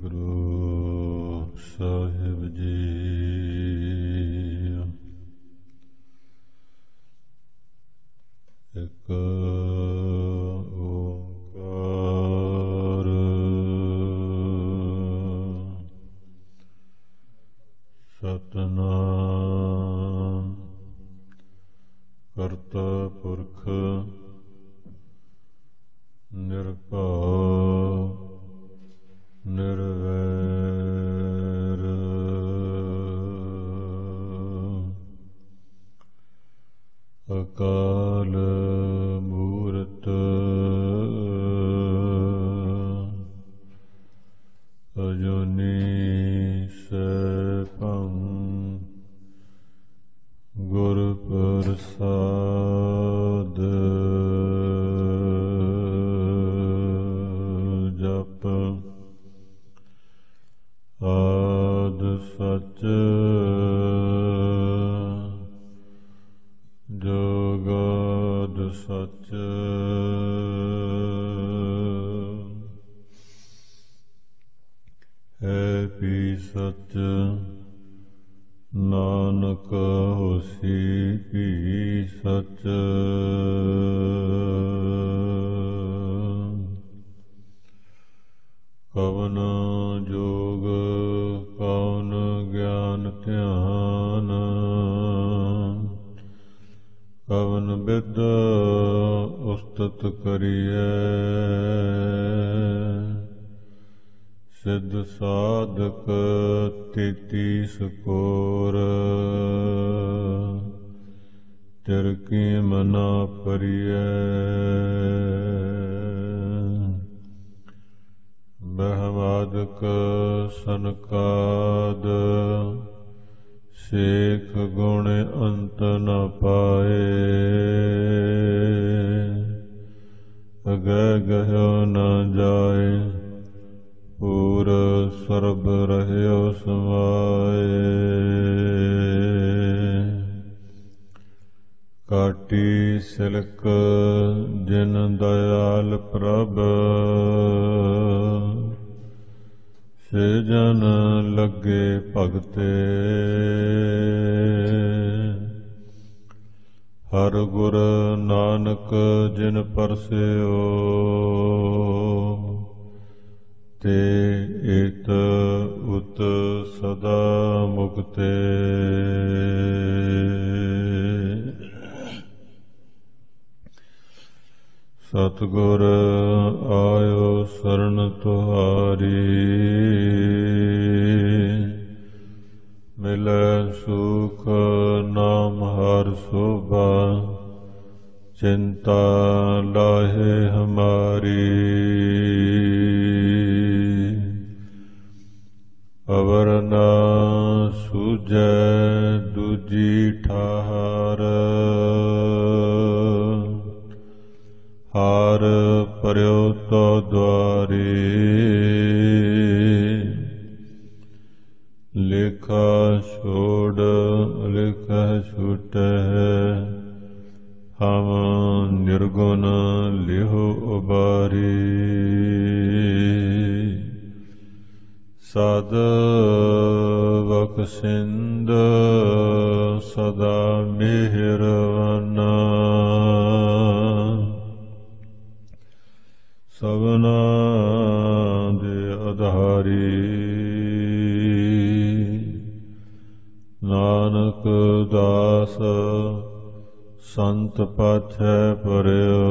ਗੁਰੂ ਸਾਹਿਬ ਜੀ। ਇੱਕ ਓਂਕਾਰ ਸਤਿਨਾਮ ਕਰਤਾ ਪੁਰਖ ਨਿਰਭਉ ਨਿਰਵੈਰ ਅਕਾਲ ਮੂਰਤ ਅਜੂਨੀ ਸੈਭੰ ਗੁਰ ਪ੍ਰਸਾਦ ਜਪ ਆਦ ਸਚ ਜੁਗਾਦ ਸਚ ਹੈ ਵੀ ਸਚ ਨਾਨਕ ਹੋਸੀ ਵੀ ਸਚ ਕਵਨ ਜੋਗ ਕਵਨ ਗਿਆਨ ਧਿਆਨ ਕਵਨ ਬਿਦ ਉਸਤਤ ਕਰੀਐ ਸਿੱਧ ਸਾਧਕ ਤੇਤੀ ਸਕੋਰ ਤਿਰ ਕੀ ਮਨਾ ਪਰੀਐ ਬ੍ਰਹਮਾਦਿਕ ਸਨਕਾਦ ਸੇਖ ਗੁਣ ਅੰਤ ਨ ਪਾਏ ਅਗੈ ਗਹਿਓ ਨ ਜਾਏ ਪੂਰ ਸਰਬ ਰਹਿਓ ਸਮਾਏ ਕਾਟੀ ਸਿਲਕ ਜਿਨ ਦਇਆਲ ਪ੍ਰਭ ਸੇ ਜਨ ਲੱਗੇ ਭਗਤੇ ਹਰ ਗੁਰ ਨਾਨਕ ਜਿਨ ਪਰਸਿਓ ਤੇ ਏਤ ਉਤ ਸਦਾ ਮੁਕਤੇ ਸਤਿਗੁਰ ਆਇਓ ਸਰਣ ਤੁਹਾਰੀ ਮਿਲੈ ਸੁਖ ਨਾਮ ਹਰਿ ਸੋਭਾ ਚਿੰਤਾ ਲਾਹੇ ਹਮਾਰੀ ਅਵਰ ਨਾ ਸੂਝੈ ਦੂਜੀ ਠਾਹਰ ਹਾਰ ਪਰਿਓ ਤੋ ਦੁਆਰੀ ਲੇਖਾ ਛੋੜ ਲੇਖਾ ਛੁਟੈ ਹਮ ਨਿਰਗੁਣ ਲਿਹੁ ਉਬਾਰੀ ਸਦ ਬਖਸ਼ਿੰਦ ਸਦਾ ਮਿਹਰਵਾਨਾ ਸਭਨਾ ਦੇ ਆਧਾਰੀ ਨਾਨਕ ਦਾਸ ਸੰਤ ਪਾਛੈ ਪਰਿਓ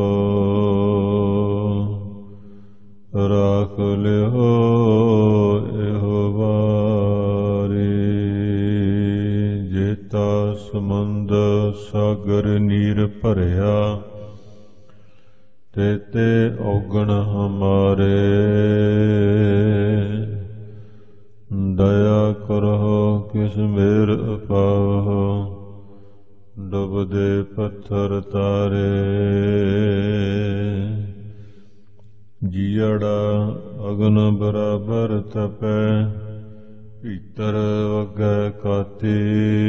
ਰਾਖ ਲਿਓ ਇਹੋ ਵਾਰੀ ਜੇਤਾ ਸਮੁੰਦ ਸਾਗਰ ਨੀਰ ਭਰਿਆ ਤੇਤੇ ਔਗਣ ਹਮਾਰੇ ਦਇਆ ਕਰੋ ਕਿਸ ਮੇਰ ਅਪਾਵੋ ਡੁਬਦੇ ਪੱਥਰ ਤਾਰੇ ਜੀੜਾ ਅਗਨ ਬਰਾਬਰ ਤਪੈ ਭੀਤਰ ਵਗੈ ਕਾਤੀ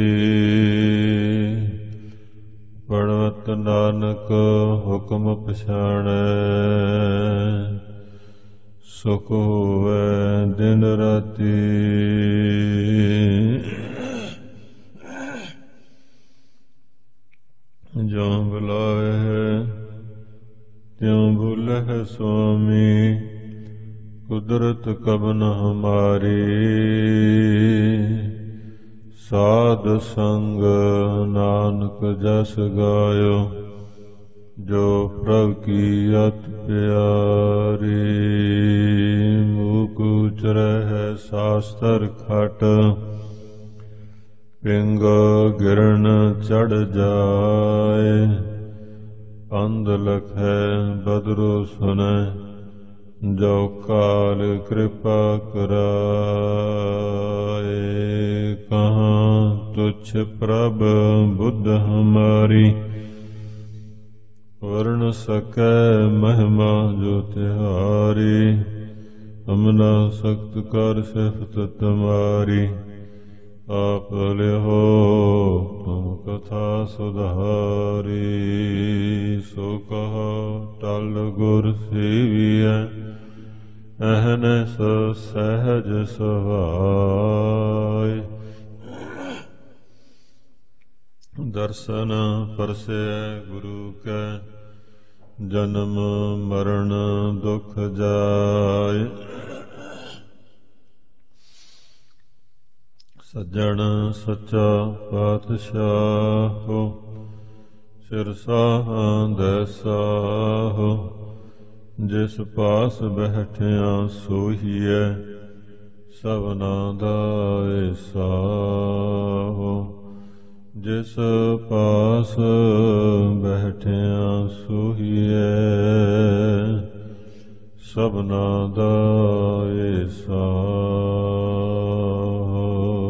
ਪੜਵਤ ਨਾਨਕ ਹੁਕਮ ਪਛਾਣੈ ਸੁਖ ਹੋਵੈ ਦਿਨ ਰਾਤੀ। ਜਿਉ ਬੁਲਾਵਹਿ ਤਿਉ ਬੁਲਹਿ ਸੁਆਮੀ, ਕੁਦਰਤ ਕਬ ਨ ਹਮਾਰੀ। ਸਾਧ ਸੰਗ ਨਾਨਕ ਜਸ ਗਾਇਓ, ਜੋ ਪ੍ਰਭ ਕੀ ਅਤਿ ਪਿਆਰੀ। ਮੂਕ ਉਚਰਹਿ ਸ਼ਾਸਤਰ ਖਟ, ਪਿੰਗ ਗਿਰਨ ਚੜ ਜਾਏ। ਅੰਧ ਲਖੈ ਬਦਰੁ ਸੁਨੈ, ਜੋ ਕਾਲ ਕਿਰਪਾ ਕਰਾਏ। ਕਹਾਂ ਤੁਛ ਪ੍ਰਭ ਬੁੱਧ ਹਮਾਰੀ, ਵਰਨ ਸਕੈ ਮਹਿਮਾ ਜੋ ਤਿਹਾਰੀ। ਹਮਨਾ ਸਖਤ ਕਰ ਸਿਫਤ ਤੁਮਾਰੀ, ਆਪ ਲਿਹੋ ਤੁਮ ਕਥਾ ਸੁਧਾਰੀ। ਸੋ ਕਹੋ ਟਲ ਗੁਰ ਸੇਵੀਐ, ਅਹਨਸ ਸਹਿਜ ਸੁਭਾਇ। ਦਰਸ਼ਨ ਪਰਸੈ ਗੁਰੂ ਕੈ, ਜਨਮ ਮਰਨ ਦੁਖ ਜਾਇ। ਸੱਜਣ ਸੱਚਾ ਪਾਤਸ਼ਾਹ, ਸਿਰ ਸਾਹਾਂਦੈ ਸਾਹੁ। ਜਿਸ ਪਾਸ ਬੈਠਿਆ ਸੋਹੀਐ, ਸਭਨਾ ਦਾ ਏਸਾਹੁ। ਜਿਸ ਪਾਸ ਬੈਠਿਆ ਸੋਹੀਐ, ਸਭਨਾ ਦਾ ਏਸਾਹੁ।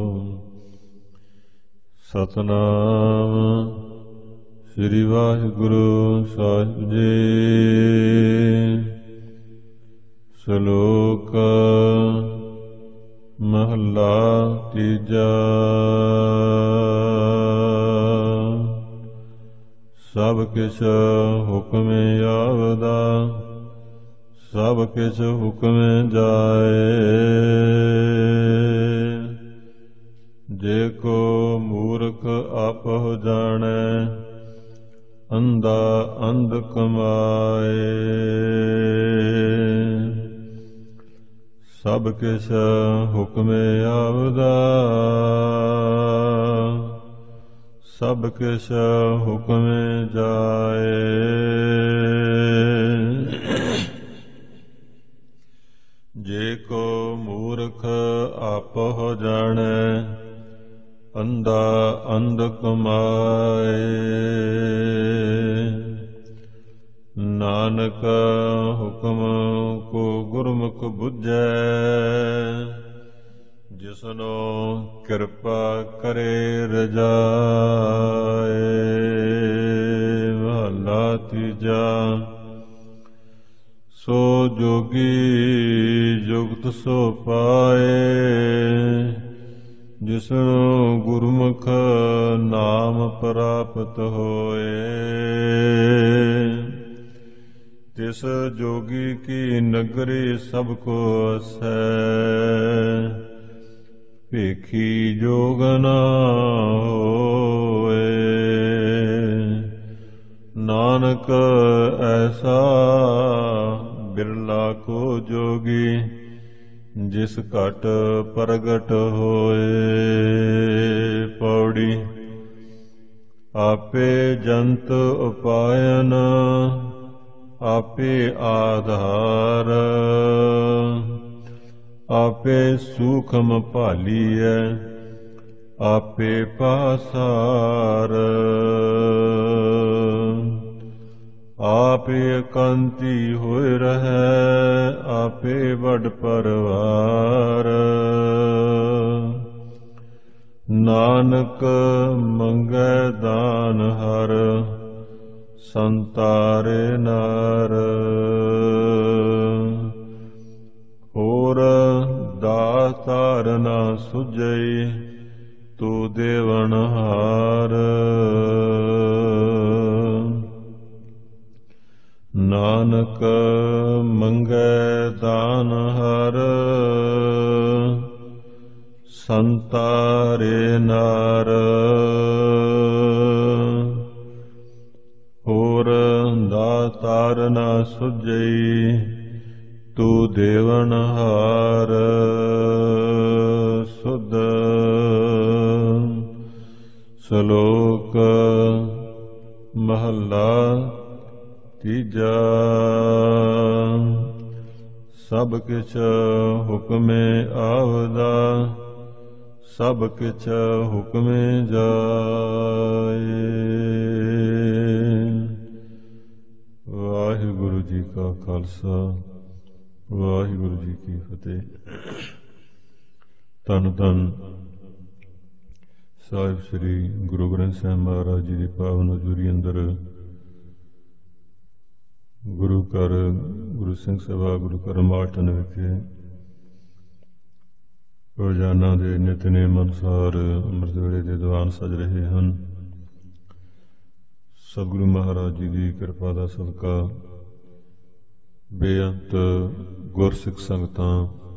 ਸਤਿਨਾਮ ਸ੍ਰੀ ਵਾਹਿਗੁਰੂ ਸਾਹਿਬ ਜੀ। ਸ਼ਲੋਕ ਮਹਲਾ ਤੀਜਾ। ਸਭ ਕਿਛ ਹੁਕਮੇ ਆਵਦਾ, ਸਭ ਕਿਛ ਹੁਕਮੇ ਜਾਏ। ਜੇ ਕੋ ਮੂਰਖ ਆਪਹੁ ਜਾਣੈ, ਅੰਧਾ ਅੰਧ ਕਮਾਏ। ਸਭ ਕਿਛ ਹੁਕਮੇ ਆਵਦਾ, ਸਭ ਕਿਛ ਹੁਕਮੇ ਜਾਏ। ਜੇ ਕੋ ਮੂਰਖ ਆਪਹੁ ਜਾਣੈ, ਅੰਧਾ ਅੰਧ ਕਮਾਏ। ਨਾਨਕ ਹੁਕਮ ਕੋ ਗੁਰਮੁਖ ਬੁਝੈ, ਜਿਸਨੋ ਕਿਰਪਾ ਕਰੇ ਰਜਾਏ। ਮਹਲਾ ਤੀਜਾ। ਸੋ ਜੋਗੀ ਜੁਗਤ ਸੋ ਪਾਏ, ਜਿਸਨੂੰ ਗੁਰਮੁਖ ਨਾਮ ਪ੍ਰਾਪਤ ਹੋਏ। ਤਿਸ ਜੋਗੀ ਕੀ ਨਗਰੀ ਸਭ ਕੋ ਵਸੈ, ਭੇਖੀ ਜੋਗ ਨ ਹੋਏ। ਨਾਨਕ ਐਸਾ ਬਿਰਲਾ ਕੋ ਜੋਗੀ, ਜਿਸ ਘਟ ਪ੍ਰਗਟ ਹੋਏ। ਪੌੜੀ। ਆਪੇ ਜੰਤ ਉਪਾਇਨ, ਆਪੇ ਆਧਾਰ। ਆਪੇ ਸੂਖਮ ਭਾਲੀਐ, ਆਪੇ ਪਾਸਾਰ। ਆਪੇ ਇਕਾਂਤੀ ਹੋਇ ਰਹੈ, ਆਪੇ ਵੱਡ ਪਰਵਾਰ। ਨਾਨਕ ਮੰਗੈ ਦਾਨ ਹਰ, ਸੰਤਾਰੇ ਨਾਰ। ਹੋਰ ਦਾਤਾਰ ਨਾ ਸੁਝਈ, ਤੂੰ ਦੇਵਨਹਾਰ। ਨਾਨਕ ਮੰਗੈ ਦਾਨ ਸੰਤਾਰੇ ਨਾਰ ਹੋਰ ਦਾਤਾਰ ਨਾ ਸੁਝਈ ਤੂੰ ਦੇਵਨ ਹਾਰ ਸੁਧ ਸ਼ਲੋਕ ਮਹੱਲਾ ਤੀਜਾ। ਸਭ ਕਿਛ ਹੁਕਮੇ ਆਵਦਾ ਸਭ ਕਿਛ ਹੁਕਮੇ ਜਾਏ। ਵਾਹਿਗੁਰੂ ਜੀ ਕਾ ਖਾਲਸਾ ਵਾਹਿਗੁਰੂ ਜੀ ਕੀ ਫਤਿਹ। ਧੰਨ ਧੰਨ ਸਾਹਿਬ ਸ੍ਰੀ ਗੁਰੂ ਗ੍ਰੰਥ ਸਾਹਿਬ ਮਹਾਰਾਜ ਜੀ ਦੀ ਪਾਵਨ ਹਜ਼ੂਰੀ ਅੰਦਰ ਗੁਰੂ ਘਰ ਗੁਰੂ ਸਿੰਘ ਸਭਾ ਗੁਰੂ ਘਰ ਮਾਲਟਨ ਵਿਖੇ ਰੋਜ਼ਾਨਾ ਦੇ ਨਿਤਨੇਮ ਅਨੁਸਾਰ ਅੰਮ੍ਰਿਤ ਵੇਲੇ ਦੇ ਦੀਵਾਨ ਸਜ ਰਹੇ ਹਨ। ਸਤਿਗੁਰੂ ਮਹਾਰਾਜ ਜੀ ਦੀ ਕਿਰਪਾ ਦਾ ਸਦਕਾ ਬੇਅੰਤ ਗੁਰਸਿੱਖ ਸੰਗਤਾਂ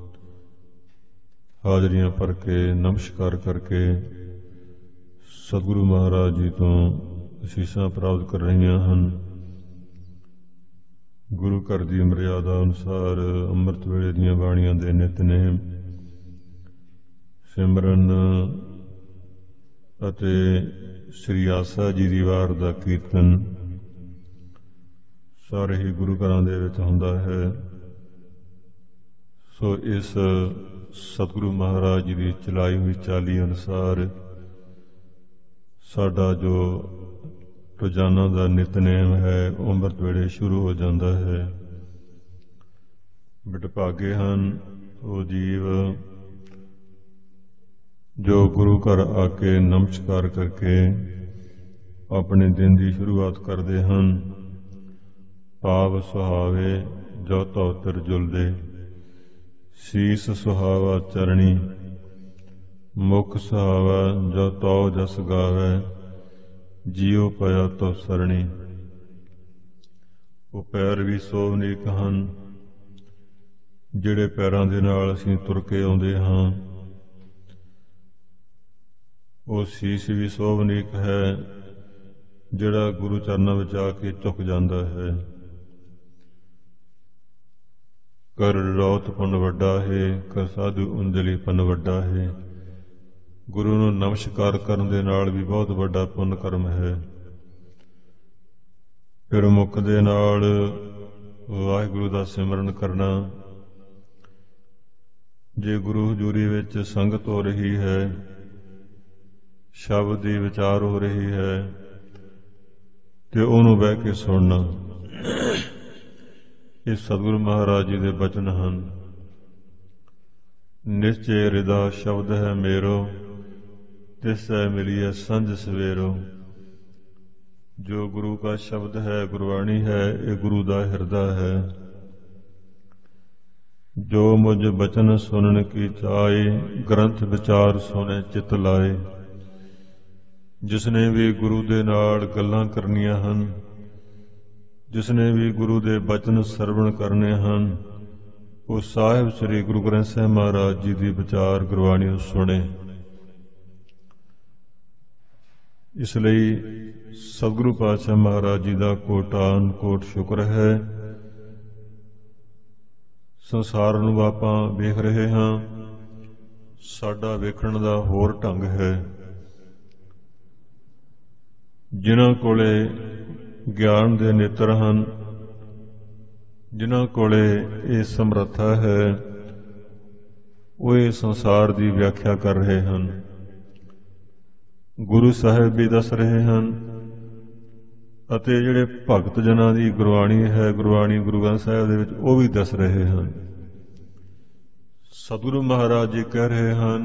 ਹਾਜ਼ਰੀਆਂ ਭਰ ਕੇ ਨਮਸਕਾਰ ਕਰਕੇ ਸਤਿਗੁਰੂ ਮਹਾਰਾਜ ਜੀ ਤੋਂ ਅਸੀਸਾਂ ਪ੍ਰਾਪਤ ਕਰ ਰਹੀਆਂ ਹਨ। ਗੁਰੂ ਘਰ ਦੀ ਮਰਿਆਦਾ ਅਨੁਸਾਰ ਅੰਮ੍ਰਿਤ ਵੇਲੇ ਦੀਆਂ ਬਾਣੀਆਂ ਦੇ ਨਿਤਨੇਮ ਸਿਮਰਨ ਅਤੇ ਸ੍ਰੀ ਆਸਾ ਜੀ ਦੀ ਵਾਰ ਦਾ ਕੀਰਤਨ ਸਾਰੇ ਹੀ ਗੁਰੂ ਘਰਾਂ ਦੇ ਵਿੱਚ ਹੁੰਦਾ ਹੈ। ਸੋ ਇਸ ਸਤਿਗੁਰੂ ਮਹਾਰਾਜ ਜੀ ਦੀ ਚਲਾਈ ਹੋਈ ਚਾਲੀ ਅਨੁਸਾਰ ਸਾਡਾ ਜੋ ਰੋਜ਼ਾਨਾ ਦਾ ਨਿਤਨੇਮ ਹੈ ਉਹ ਅੰਮ੍ਰਿਤ ਵੇਲੇ ਸ਼ੁਰੂ ਹੋ ਜਾਂਦਾ ਹੈ। ਬਿਟਭਾਗੇ ਹਨ ਉਹ ਜੀਵ ਜੋ ਗੁਰੂ ਘਰ ਆ ਕੇ ਨਮਸਕਾਰ ਕਰਕੇ ਆਪਣੇ ਦਿਨ ਦੀ ਸ਼ੁਰੂਆਤ ਕਰਦੇ ਹਨ। ਭਾਵ ਸੁਹਾਵੇ ਜੋ ਤਉ ਤਿਰ ਜੁਲਦੇ ਸੀਸ ਸੁਹਾਵਾ ਚਰਣੀ ਮੁਖ ਸੁਹਾਵਾ ਜੋ ਤਉ ਜਸ ਗਾਵੇ ਜੀਉ ਪਿਆ ਤੋ ਸਰਣੀ। ਉਹ ਪੈਰ ਵੀ ਸੋਵਨੀਕ ਹਨ ਜਿਹੜੇ ਪੈਰਾਂ ਦੇ ਨਾਲ ਅਸੀਂ ਤੁਰ ਕੇ ਆਉਂਦੇ ਹਾਂ। ਉਹ ਸੀਸ ਵੀ ਸੋਵਨੀਕ ਹੈ ਜਿਹੜਾ ਗੁਰੂ ਚਰਨਾਂ ਵਿੱਚ ਆ ਕੇ ਝੁਕ ਜਾਂਦਾ ਹੈ। ਕਰ ਰੌਤ ਪੁੰਨ ਵੱਡਾ ਹੈ ਕਰ ਸਾਧੂ ਉਂਜਲੀ ਪੁੰਨ ਵੱਡਾ ਹੈ। ਗੁਰੂ ਨੂੰ ਨਮਸਕਾਰ ਕਰਨ ਦੇ ਨਾਲ ਵੀ ਬਹੁਤ ਵੱਡਾ ਪੁੰਨ ਕਰਮ ਹੈ। ਫਿਰ ਮੁਖ ਦੇ ਨਾਲ ਵਾਹਿਗੁਰੂ ਦਾ ਸਿਮਰਨ ਕਰਨਾ। ਜੇ ਗੁਰੂ ਹਜ਼ੂਰੀ ਵਿੱਚ ਸੰਗਤ ਹੋ ਰਹੀ ਹੈ ਸ਼ਬਦ ਦੀ ਵਿਚਾਰ ਹੋ ਰਹੀ ਹੈ ਤੇ ਉਹਨੂੰ ਬਹਿ ਕੇ ਸੁਣਨਾ। ਇਹ ਸਤਿਗੁਰੂ ਮਹਾਰਾਜ ਜੀ ਦੇ ਬਚਨ ਹਨ। ਨਿਸ਼ਚੈ ਹਿਰਦਾ ਸ਼ਬਦ ਹੈ ਮੇਰੋ ਤਿਸੈ ਮਿਲੀਐ ਸੰਝ ਸਵੇਰੋ। ਜੋ ਗੁਰੂ का शब्द है गुरबाणी है ये गुरु का हिरदा है। जो मुझ बचन सुनन की चाहे ग्रंथ विचार सुने चित लाए। जिसने भी गुरु दे नाल गल्लां करनियां हन जिसने भी गुरु दे बचन सरवण करने हन वो साहिब श्री गुरु ग्रंथ साहिब महाराज जी की विचार गुरबाणी सुने। इस ਲਈ सतगुरु पातशाह महाराज जी का कोटान कोट शुक्र है। संसार ਨੂੰ ਆਪਾਂ ਵੇਖ ਰਹੇ ਹਾਂ ਸਾਡਾ ਵੇਖਣ ਦਾ ਹੋਰ ਢੰਗ ਹੈ। ਜਿਨ੍ਹਾਂ ਕੋਲੇ ਗਿਆਨ ਦੇ ਨੇਤਰ ਹਨ ਜਿਨ੍ਹਾਂ ਕੋਲੇ ਇਹ ਸਮਰੱਥਾ ਹੈ ਉਹ ਇਹ ਸੰਸਾਰ ਦੀ ਵਿਆਖਿਆ ਕਰ ਰਹੇ ਹਨ। ਗੁਰੂ ਸਾਹਿਬ ਵੀ ਦੱਸ ਰਹੇ ਹਨ ਅਤੇ ਜਿਹੜੇ ਭਗਤ ਜਨਾਂ ਦੀ ਗੁਰਬਾਣੀ ਹੈ ਗੁਰਬਾਣੀ ਗੁਰੂ ਗ੍ਰੰਥ ਸਾਹਿਬ ਦੇ ਵਿੱਚ ਉਹ ਵੀ ਦੱਸ ਰਹੇ ਹਨ। ਸਤਿਗੁਰੂ ਮਹਾਰਾਜ ਜੀ ਕਹਿ ਰਹੇ ਹਨ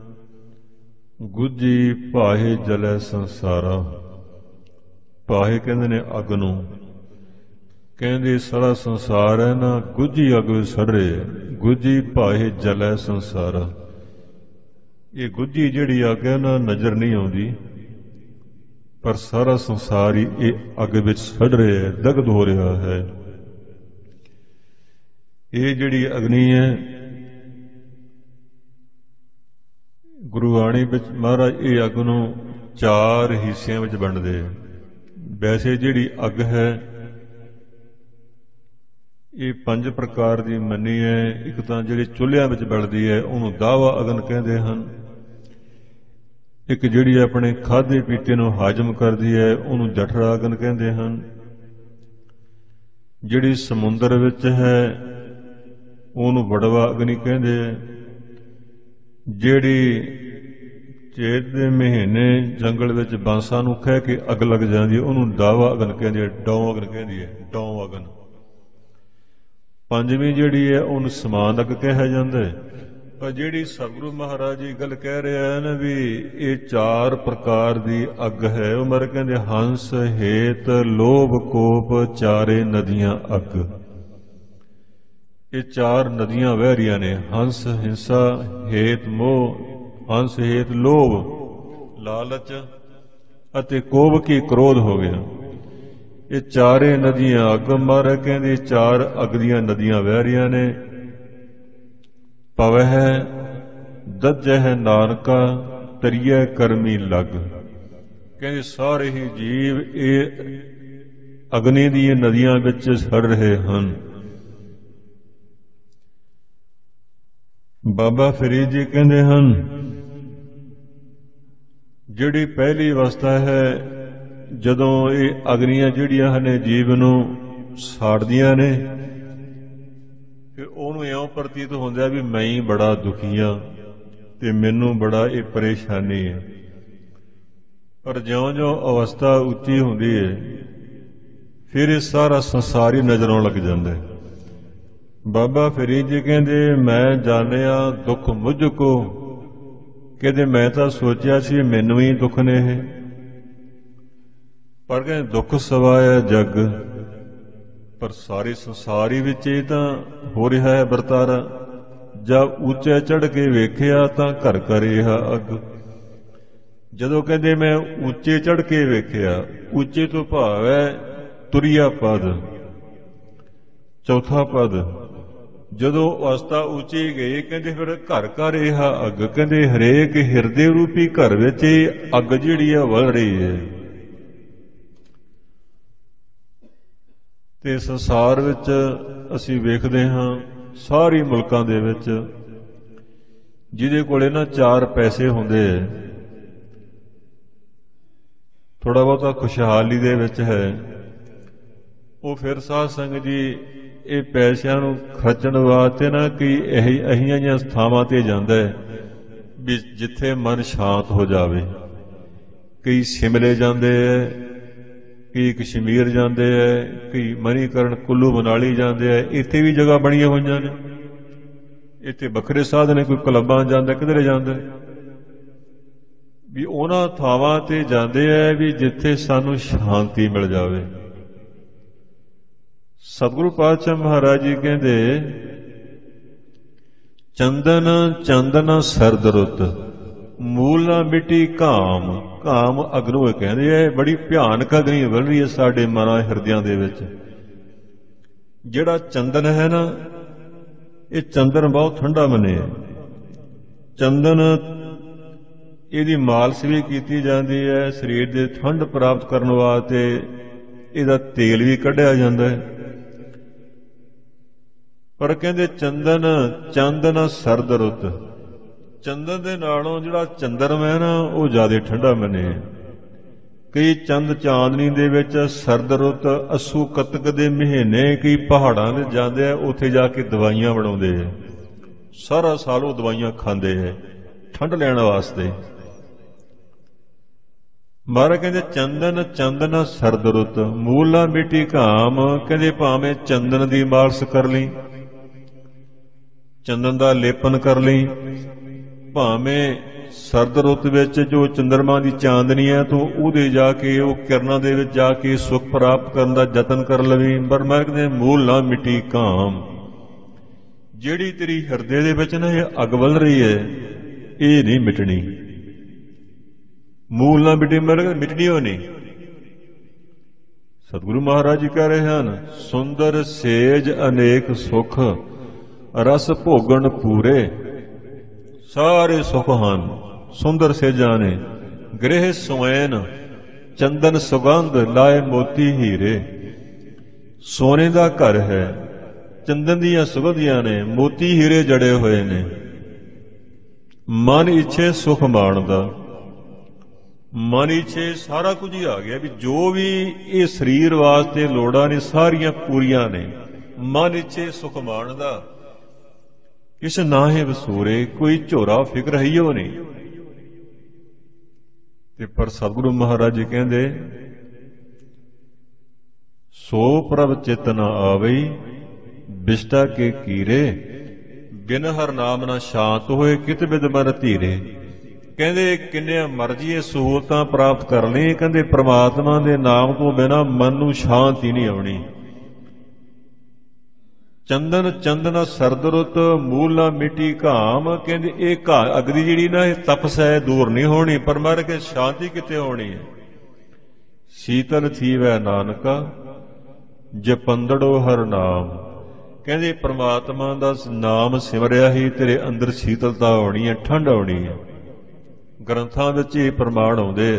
ਗੁੱਜੀ ਭਾਹੇ ਜਲੈ ਸੰਸਾਰਾ। ਭਾਹੇ ਕਹਿੰਦੇ ਨੇ ਅੱਗ ਨੂੰ। ਕਹਿੰਦੇ ਸਾਰਾ ਸੰਸਾਰ ਹੈ ਨਾ ਗੁੱਜੀ ਅੱਗ ਵਿੱਚ ਸੜ ਰਿਹਾ। ਗੁੱਜੀ ਭਾਹੇ ਜਲੈ ਸੰਸਾਰਾ। ਇਹ ਗੁੱਜੀ ਜਿਹੜੀ ਅੱਗ ਹੈ ਨਾ ਨਜ਼ਰ ਨਹੀਂ ਆਉਂਦੀ ਪਰ ਸਾਰਾ ਸੰਸਾਰ ਹੀ ਇਹ ਅੱਗ ਵਿੱਚ ਸੜ ਰਿਹਾ ਹੈ ਦਗਧ ਹੋ ਰਿਹਾ ਹੈ। ਇਹ ਜਿਹੜੀ ਅਗਨੀ ਹੈ ਗੁਰਬਾਣੀ ਵਿੱਚ ਮਹਾਰਾਜ ਇਹ ਅੱਗ ਨੂੰ 4 ਹਿੱਸਿਆਂ ਵਿੱਚ ਵੰਡਦੇ। ਵੈਸੇ ਜਿਹੜੀ ਅੱਗ ਹੈ ਇਹ 5 ਪ੍ਰਕਾਰ ਦੀ ਮੰਨੀ ਹੈ। ਇੱਕ ਤਾਂ ਜਿਹੜੀ ਚੁੱਲ੍ਹਿਆਂ ਵਿੱਚ ਬਲਦੀ ਹੈ ਉਹਨੂੰ ਦਾਵਾ ਅਗਨ ਕਹਿੰਦੇ ਹਨ। ਇੱਕ ਜਿਹੜੀ ਆਪਣੇ ਖਾਧੇ ਪੀਤੇ ਨੂੰ ਹਾਜ਼ਮ ਕਰਦੀ ਹੈ ਉਹਨੂੰ ਜਠਰਾ ਅਗਨ ਕਹਿੰਦੇ ਹਨ। ਜਿਹੜੀ ਸਮੁੰਦਰ ਵਿੱਚ ਹੈ ਉਹਨੂੰ ਵੜਵਾ ਅਗਨੀ ਕਹਿੰਦੇ ਹੈ। ਜਿਹੜੀ ਚੇਤ ਦੇ ਮਹੀਨੇ ਜੰਗਲ ਵਿੱਚ ਬਾਂਸਾਂ ਨੂੰ ਖਹਿ ਕੇ ਅੱਗ ਲੱਗ ਜਾਂਦੀ ਹੈ ਉਹਨੂੰ ਦਾਵਾ ਅਗਨ ਕਹਿੰਦੇ ਹੈ, ਡੌਂ ਅਗਨ ਕਹਿੰਦੀ ਹੈ, ਡੌਂ ਅਗਨ। 5ਵੀਂ ਜਿਹੜੀ ਹੈ ਉਹਨੂੰ ਸਮਾਨ ਅੱਗ ਕਿਹਾ ਜਾਂਦਾ ਹੈ। ਪਰ ਜਿਹੜੀ ਸਤਿਗੁਰੂ ਮਹਾਰਾਜ ਜੀ ਗੱਲ ਕਹਿ ਰਿਹਾ ਹੈ ਨਾ ਵੀ ਇਹ 4 ਪ੍ਰਕਾਰ ਦੀ ਅੱਗ ਹੈ, ਉਹ ਮਰ ਕਹਿੰਦੇ ਹੰਸ ਹੇਤ ਲੋਭ ਕੋਪ 4 ਨਦੀਆਂ ਅੱਗ। ਇਹ 4 ਨਦੀਆਂ ਵਹਿ ਰਹੀਆਂ ਨੇ, ਹੰਸ ਹਿੰਸਾ ਹੇਤ ਮੋਹ, ਹੰਸ ਹੇਤ ਲੋਭ ਲਾਲਚ ਅਤੇ ਕੋਪ ਕੀ ਕ੍ਰੋਧ ਹੋ ਗਿਆ। ਇਹ 4 ਨਦੀਆਂ ਅੱਗ ਮਰ ਕਹਿੰਦੇ 4 ਅੱਗ ਦੀਆਂ ਨਦੀਆਂ ਵਹਿ ਰਹੀਆਂ ਨੇ। ਪਵਹਿ ਦੱਜਹਿ ਨਾਨਕਾ ਤਰੀਐ ਕਰਮੀ ਲੱਗ। ਕਹਿੰਦੇ ਸਾਰੇ ਹੀ ਜੀਵ ਇਹ ਅਗਨੀ ਦੀਆਂ ਨਦੀਆਂ ਵਿੱਚ ਸੜ ਰਹੇ ਹਨ। ਬਾਬਾ ਫਰੀਦ ਜੀ ਕਹਿੰਦੇ ਹਨ ਜਿਹੜੀ ਪਹਿਲੀ ਅਵਸਥਾ ਹੈ ਜਦੋਂ ਇਹ ਅਗਨੀਆਂ ਜਿਹੜੀਆਂ ਹਨ ਜੀਵ ਨੂੰ ਸਾੜਦੀਆਂ ਨੇ ਫਿਰ ਉਹਨੂੰ ਇਉਂ ਪ੍ਰਤੀਤ ਹੁੰਦਾ ਵੀ ਮੈਂ ਹੀ ਬੜਾ ਦੁਖੀ ਹਾਂ ਤੇ ਮੈਨੂੰ ਬੜਾ ਇਹ ਪਰੇਸ਼ਾਨੀ ਹੈ। ਪਰ ਜਿਉਂ-ਜਿਉਂ ਅਵਸਥਾ ਉੱਚੀ ਹੁੰਦੀ ਹੈ ਫਿਰ ਇਹ ਸਾਰਾ ਸੰਸਾਰ ਹੀ ਨਜ਼ਰ ਆਉਣ ਲੱਗ ਜਾਂਦਾ ਹੈ। ਬਾਬਾ ਫਰੀਦ ਜੀ ਕਹਿੰਦੇ ਮੈਂ ਜਾਣਿਆ ਦੁੱਖ ਮੁਝ ਕੋ, ਕਹਿੰਦੇ ਮੈਂ ਤਾਂ ਸੋਚਿਆ ਸੀ ਮੈਨੂੰ ਹੀ ਦੁੱਖ ਨੇ ਇਹ, ਪਰ ਕਹਿੰਦੇ ਦੁੱਖ ਸਵਾਇਆ ਜਗ, ਪਰ ਸਾਰੇ ਸੰਸਾਰ ਹੀ ਵਿੱਚ ਇਹ ਤਾਂ ਹੋ ਰਿਹਾ ਹੈ ਵਰਤਾਰਾ। ਜਦ ਉੱਚੇ ਚੜ੍ਹ ਕੇ ਵੇਖਿਆ ਤਾਂ ਘਰ ਘਰ ਇਹ ਅੱਗ। ਜਦੋਂ ਕਹਿੰਦੇ ਮੈਂ ਉੱਚੇ ਚੜ੍ਹ ਕੇ ਵੇਖਿਆ, ਉੱਚੇ ਤੋਂ ਭਾਵ ਹੈ ਤੁਰਿਆ ਪਦ, ਚੌਥਾ ਪਦ। ਜਦੋਂ ਅਵਸਥਾ ਉੱਚੀ ਗਈ ਕਹਿੰਦੇ ਫਿਰ ਘਰ ਘਰ ਇਹ ਅੱਗ। ਕਹਿੰਦੇ ਹਰੇਕ ਹਿਰਦੇ ਰੂਪੀ ਘਰ ਵਿੱਚ ਇਹ ਅੱਗ ਜਿਹੜੀ ਆ ਵਲ ਰਹੀ ਹੈ। ਤੇ ਸੰਸਾਰ ਵਿੱਚ ਅਸੀਂ ਵੇਖਦੇ ਹਾਂ ਸਾਰੇ ਮੁਲਕਾਂ ਦੇ ਵਿੱਚ ਜਿਹਦੇ ਕੋਲੇ ਨਾ 4 ਪੈਸੇ ਹੁੰਦੇ ਹੈ, ਥੋੜਾ ਬਹੁਤਾ ਖੁਸ਼ਹਾਲੀ ਦੇ ਵਿੱਚ ਹੈ, ਉਹ ਫਿਰ ਸਾਧ ਸੰਗਤ ਜੀ ਇਹ ਪੈਸਿਆਂ ਨੂੰ ਖਰਚਣ ਵਾਸਤੇ ਨਾ ਕਈ ਅਹੀਆਂ ਜਿਹੀਆਂ ਥਾਵਾਂ ਤੇ ਜਾਂਦਾ ਹੈ ਵੀ ਜਿੱਥੇ ਮਨ ਸ਼ਾਂਤ ਹੋ ਜਾਵੇ। ਕਈ ਸ਼ਿਮਲੇ ਜਾਂਦੇ ਹੈ, ਕਈ ਕਸ਼ਮੀਰ ਜਾਂਦੇ ਹੈ, ਕਈ ਮਨੀਕਰਨ ਕੁੱਲੂ ਮਨਾਲੀ ਜਾਂਦੇ ਹੈ। ਇੱਥੇ ਵੀ ਜਗ੍ਹਾ ਬਣੀਆਂ ਹੋਈਆਂ ਨੇ, ਇੱਥੇ ਵੱਖਰੇ ਸਾਧ ਨੇ, ਕੋਈ ਕਲੱਬਾਂ ਜਾਂਦਾ, ਕਿਧਰੇ ਜਾਂਦਾ ਵੀ ਉਹਨਾਂ ਥਾਵਾਂ ਤੇ ਜਾਂਦੇ ਹੈ ਵੀ ਜਿੱਥੇ ਸਾਨੂੰ ਸ਼ਾਂਤੀ ਮਿਲ ਜਾਵੇ। ਸਤਿਗੁਰੂ ਪਾਤਸ਼ਾਹ ਮਹਾਰਾਜ ਜੀ ਕਹਿੰਦੇ ਚੰਦਨ ਚੰਦਨ ਸਰਦ ਰੁੱਤ ਮੂਲ ਨਾ ਮਿੱਟੀ ਘਾਮ। ਘਾਮ ਅਗਨੋਂ ਕਹਿੰਦੇ ਆ ਬੜੀ ਭਿਆਨਕ ਅਗਨੀ ਵੱਲ ਰਹੀ ਹੈ ਸਾਡੇ ਮਨਾਂ ਹਿਰਦਿਆਂ ਦੇ ਵਿੱਚ। ਜਿਹੜਾ ਚੰਦਨ ਹੈ ਨਾ ਇਹ ਚੰਦਨ ਬਹੁਤ ਠੰਡਾ ਮੰਨਿਆ। ਚੰਦਨ ਇਹਦੀ ਮਾਲਸ਼ ਵੀ ਕੀਤੀ ਜਾਂਦੀ ਹੈ, ਸਰੀਰ ਦੇ ਠੰਡ ਪ੍ਰਾਪਤ ਕਰਨ ਵਾਸਤੇ ਇਹਦਾ ਤੇਲ ਵੀ ਕੱਢਿਆ ਜਾਂਦਾ ਹੈ। ਪਰ ਕਹਿੰਦੇ ਚੰਦਨ ਚੰਦਨ ਸਰਦ ਰੁੱਤ, ਚੰਦਨ ਦੇ ਨਾਲੋਂ ਜਿਹੜਾ ਚੰਦਰਮ ਹੈ ਨਾ ਉਹ ਜ਼ਿਆਦਾ ਠੰਡਾ ਮੰਨਿਆ। ਕਈ ਚੰਦ ਚਾਂਦਨੀ ਦੇ ਵਿੱਚ ਸਰਦ ਰੁੱਤ ਅੱਸੂ ਕੱਤਕ ਦੇ ਮਹੀਨੇ ਕਈ ਪਹਾੜਾਂ ਦੇ ਜਾਂਦੇ ਆ, ਉੱਥੇ ਜਾ ਕੇ ਦਵਾਈਆਂ ਬਣਾਉਂਦੇ ਆ। ਸਾਰਾ ਸਾਲ ਉਹ ਦਵਾਈਆਂ ਖਾਂਦੇ ਆ ਠੰਡ ਲੈਣ ਵਾਸਤੇ। ਮਹਾਰਾਜ ਕਹਿੰਦੇ ਚੰਦਨ ਚੰਦਨ ਸਰਦ ਰੁੱਤ ਮੂਲਾ ਮਿੱਟੀ ਘਾਮ। ਕਹਿੰਦੇ ਭਾਵੇਂ ਚੰਦਨ ਦੀ ਮਾਲਸ਼ ਕਰ ਲਈ, ਚੰਦਨ ਦਾ ਲੇਪਨ ਕਰ ਲਈ, ਭਾਵੇਂ ਸਰਦ ਰੁੱਤ ਵਿੱਚ ਜੋ ਚੰਦਰਮਾ ਦੀ ਚਾਂਦਨੀ ਹੈ ਤੂੰ ਉਹਦੇ ਜਾ ਕੇ ਉਹ ਕਿਰਨਾਂ ਦੇ ਵਿੱਚ ਜਾ ਕੇ ਸੁੱਖ ਪ੍ਰਾਪਤ ਕਰਨ ਦਾ ਯਤਨ ਕਰ ਲਵੀਂ। ਪਰ ਮੈਂ ਕਹਿੰਦੇ ਮੂਲ ਨਾ ਮਿੱਟੀ ਘਾਮ। ਜਿਹੜੀ ਤੇਰੀ ਹਿਰਦੇ ਦੇ ਵਿੱਚ ਨਾ ਇਹ ਅੱਗ ਵੱਲ ਰਹੀ ਹੈ ਇਹ ਨਹੀਂ ਮਿਟਣੀ। ਮੂਲ ਨਾ ਮਿੱਟੀ ਮਿਟਣੀ ਹੋ ਨਹੀਂ। ਸਤਿਗੁਰੂ ਮਹਾਰਾਜ ਜੀ ਕਹਿ ਰਹੇ ਹਨ ਸੁੰਦਰ ਸੇਜ ਅਨੇਕ ਸੁਖ ਰਸ ਭੋਗਣ ਪੂਰੇ। ਸਾਰੇ ਸੁਖ ਹਨ ਸੁੰਦਰ ਸੇਜਾਂ ਨੇ। ਗ੍ਰਹਿ ਸੁਐਨ ਚੰਦਨ ਸੁਗੰਧ ਲਾਏ ਮੋਤੀ ਹੀਰੇ। ਸੋਨੇ ਦਾ ਘਰ ਹੈ, ਚੰਦਨ ਦੀਆਂ ਸੁਗੰਧੀਆਂ ਨੇ, ਮੋਤੀ ਹੀਰੇ ਜੜੇ ਹੋਏ ਨੇ। ਮਨ ਇੱਛੇ ਸੁਖ ਮਾਣਦਾ। ਮਨ ਇੱਛੇ ਸਾਰਾ ਕੁਝ ਹੀ ਆ ਗਿਆ, ਵੀ ਜੋ ਵੀ ਇਹ ਸਰੀਰ ਵਾਸਤੇ ਲੋੜਾਂ ਨੇ ਸਾਰੀਆਂ ਪੂਰੀਆਂ ਨੇ। ਮਨ ਇੱਛੇ ਸੁਖ ਮਾਣਦਾ, ਕਿਸ ਨਾਹੇ ਵਸੂਰੇ, ਕੋਈ ਝੋਰਾ ਫਿਕਰ ਹਈਓ ਨਹੀਂ। ਤੇ ਪਰ ਸਤਿਗੁਰੂ ਮਹਾਰਾਜ ਜੀ ਕਹਿੰਦੇ, ਸੋ ਪ੍ਰਭ ਚਿਤ ਨ ਆਵਈ ਬਿਸ਼ਟਾ ਕੇ ਕੀਰੇ। ਬਿਨ ਹਰ ਨਾਮ ਨਾ ਸ਼ਾਂਤ ਹੋਏ, ਕਿਤ ਬਿਦ ਮਨ ਧੀਰੇ। ਕਹਿੰਦੇ ਕਿੰਨੀਆਂ ਮਰਜ਼ੀ ਸਹੂਲਤਾਂ ਪ੍ਰਾਪਤ ਕਰ ਲਈ, ਕਹਿੰਦੇ ਪ੍ਰਮਾਤਮਾ ਦੇ ਨਾਮ ਤੋਂ ਬਿਨਾਂ ਮਨ ਨੂੰ ਸ਼ਾਂਤੀ ਨਹੀਂ ਆਉਣੀ। ਚੰਦਨ ਚੰਦਨ ਸਰਦ ਰੁੱਤ ਮੂਲ ਨਾ ਮਿੱਟੀ ਘਾਮ। ਕਹਿੰਦੇ ਇਹ ਅੱਗ ਦੀ ਜਿਹੜੀ ਨਾ ਇਹ ਤਪਸ ਹੈ ਦੂਰ ਨਹੀਂ ਹੋਣੀ, ਪਰ ਮਰ ਕੇ ਸ਼ਾਂਤੀ ਕਿੱਥੇ ਹੋਣੀ ਹੈ। ਸੀਤਲ ਥੀਵੈ ਨਾਨਕਾ ਜਪੰਦੜੋ ਹਰ ਨਾਮ। ਕਹਿੰਦੇ ਪ੍ਰਮਾਤਮਾ ਦਾ ਨਾਮ ਸਿਮਰਿਆ ਹੀ ਤੇਰੇ ਅੰਦਰ ਸੀਤਲਤਾ ਆਉਣੀ ਹੈ, ਠੰਡ ਆਉਣੀ ਹੈ। ਗ੍ਰੰਥਾਂ ਵਿੱਚ ਇਹ ਪ੍ਰਮਾਣ ਆਉਂਦੇ।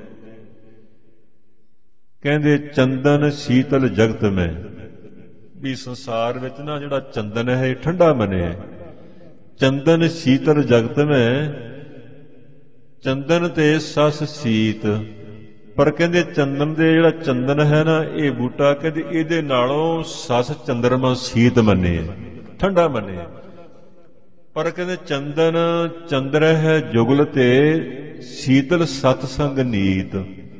ਕਹਿੰਦੇ ਚੰਦਨ ਸੀਤਲ ਜਗਤ ਮੈਂ, ਵੀ ਸੰਸਾਰ ਵਿੱਚ ਨਾ ਜਿਹੜਾ ਚੰਦਨ ਹੈ ਇਹ ਠੰਡਾ ਮੰਨਿਆ। ਚੰਦਨ ਸੀਤਲ ਜਗਤ ਮੈਂ, ਚੰਦਨ ਤੇ ਸਸ ਸੀਤ। ਪਰ ਕਹਿੰਦੇ ਚੰਦਨ ਦੇ ਜਿਹੜਾ ਚੰਦਨ ਹੈ ਨਾ ਇਹ ਬੂਟਾ, ਕਹਿੰਦੇ ਇਹਦੇ ਨਾਲੋਂ ਸਸ ਚੰਦਰਮਾ ਸੀਤ ਮੰਨੇ, ਠੰਡਾ ਮੰਨੇ। ਪਰ ਕਹਿੰਦੇ ਚੰਦਨ ਚੰਦਰ ਹੈ ਜੁਗਲ ਤੇ ਸੀਤਲ ਸਤਸੰਗ ਨੀਤ।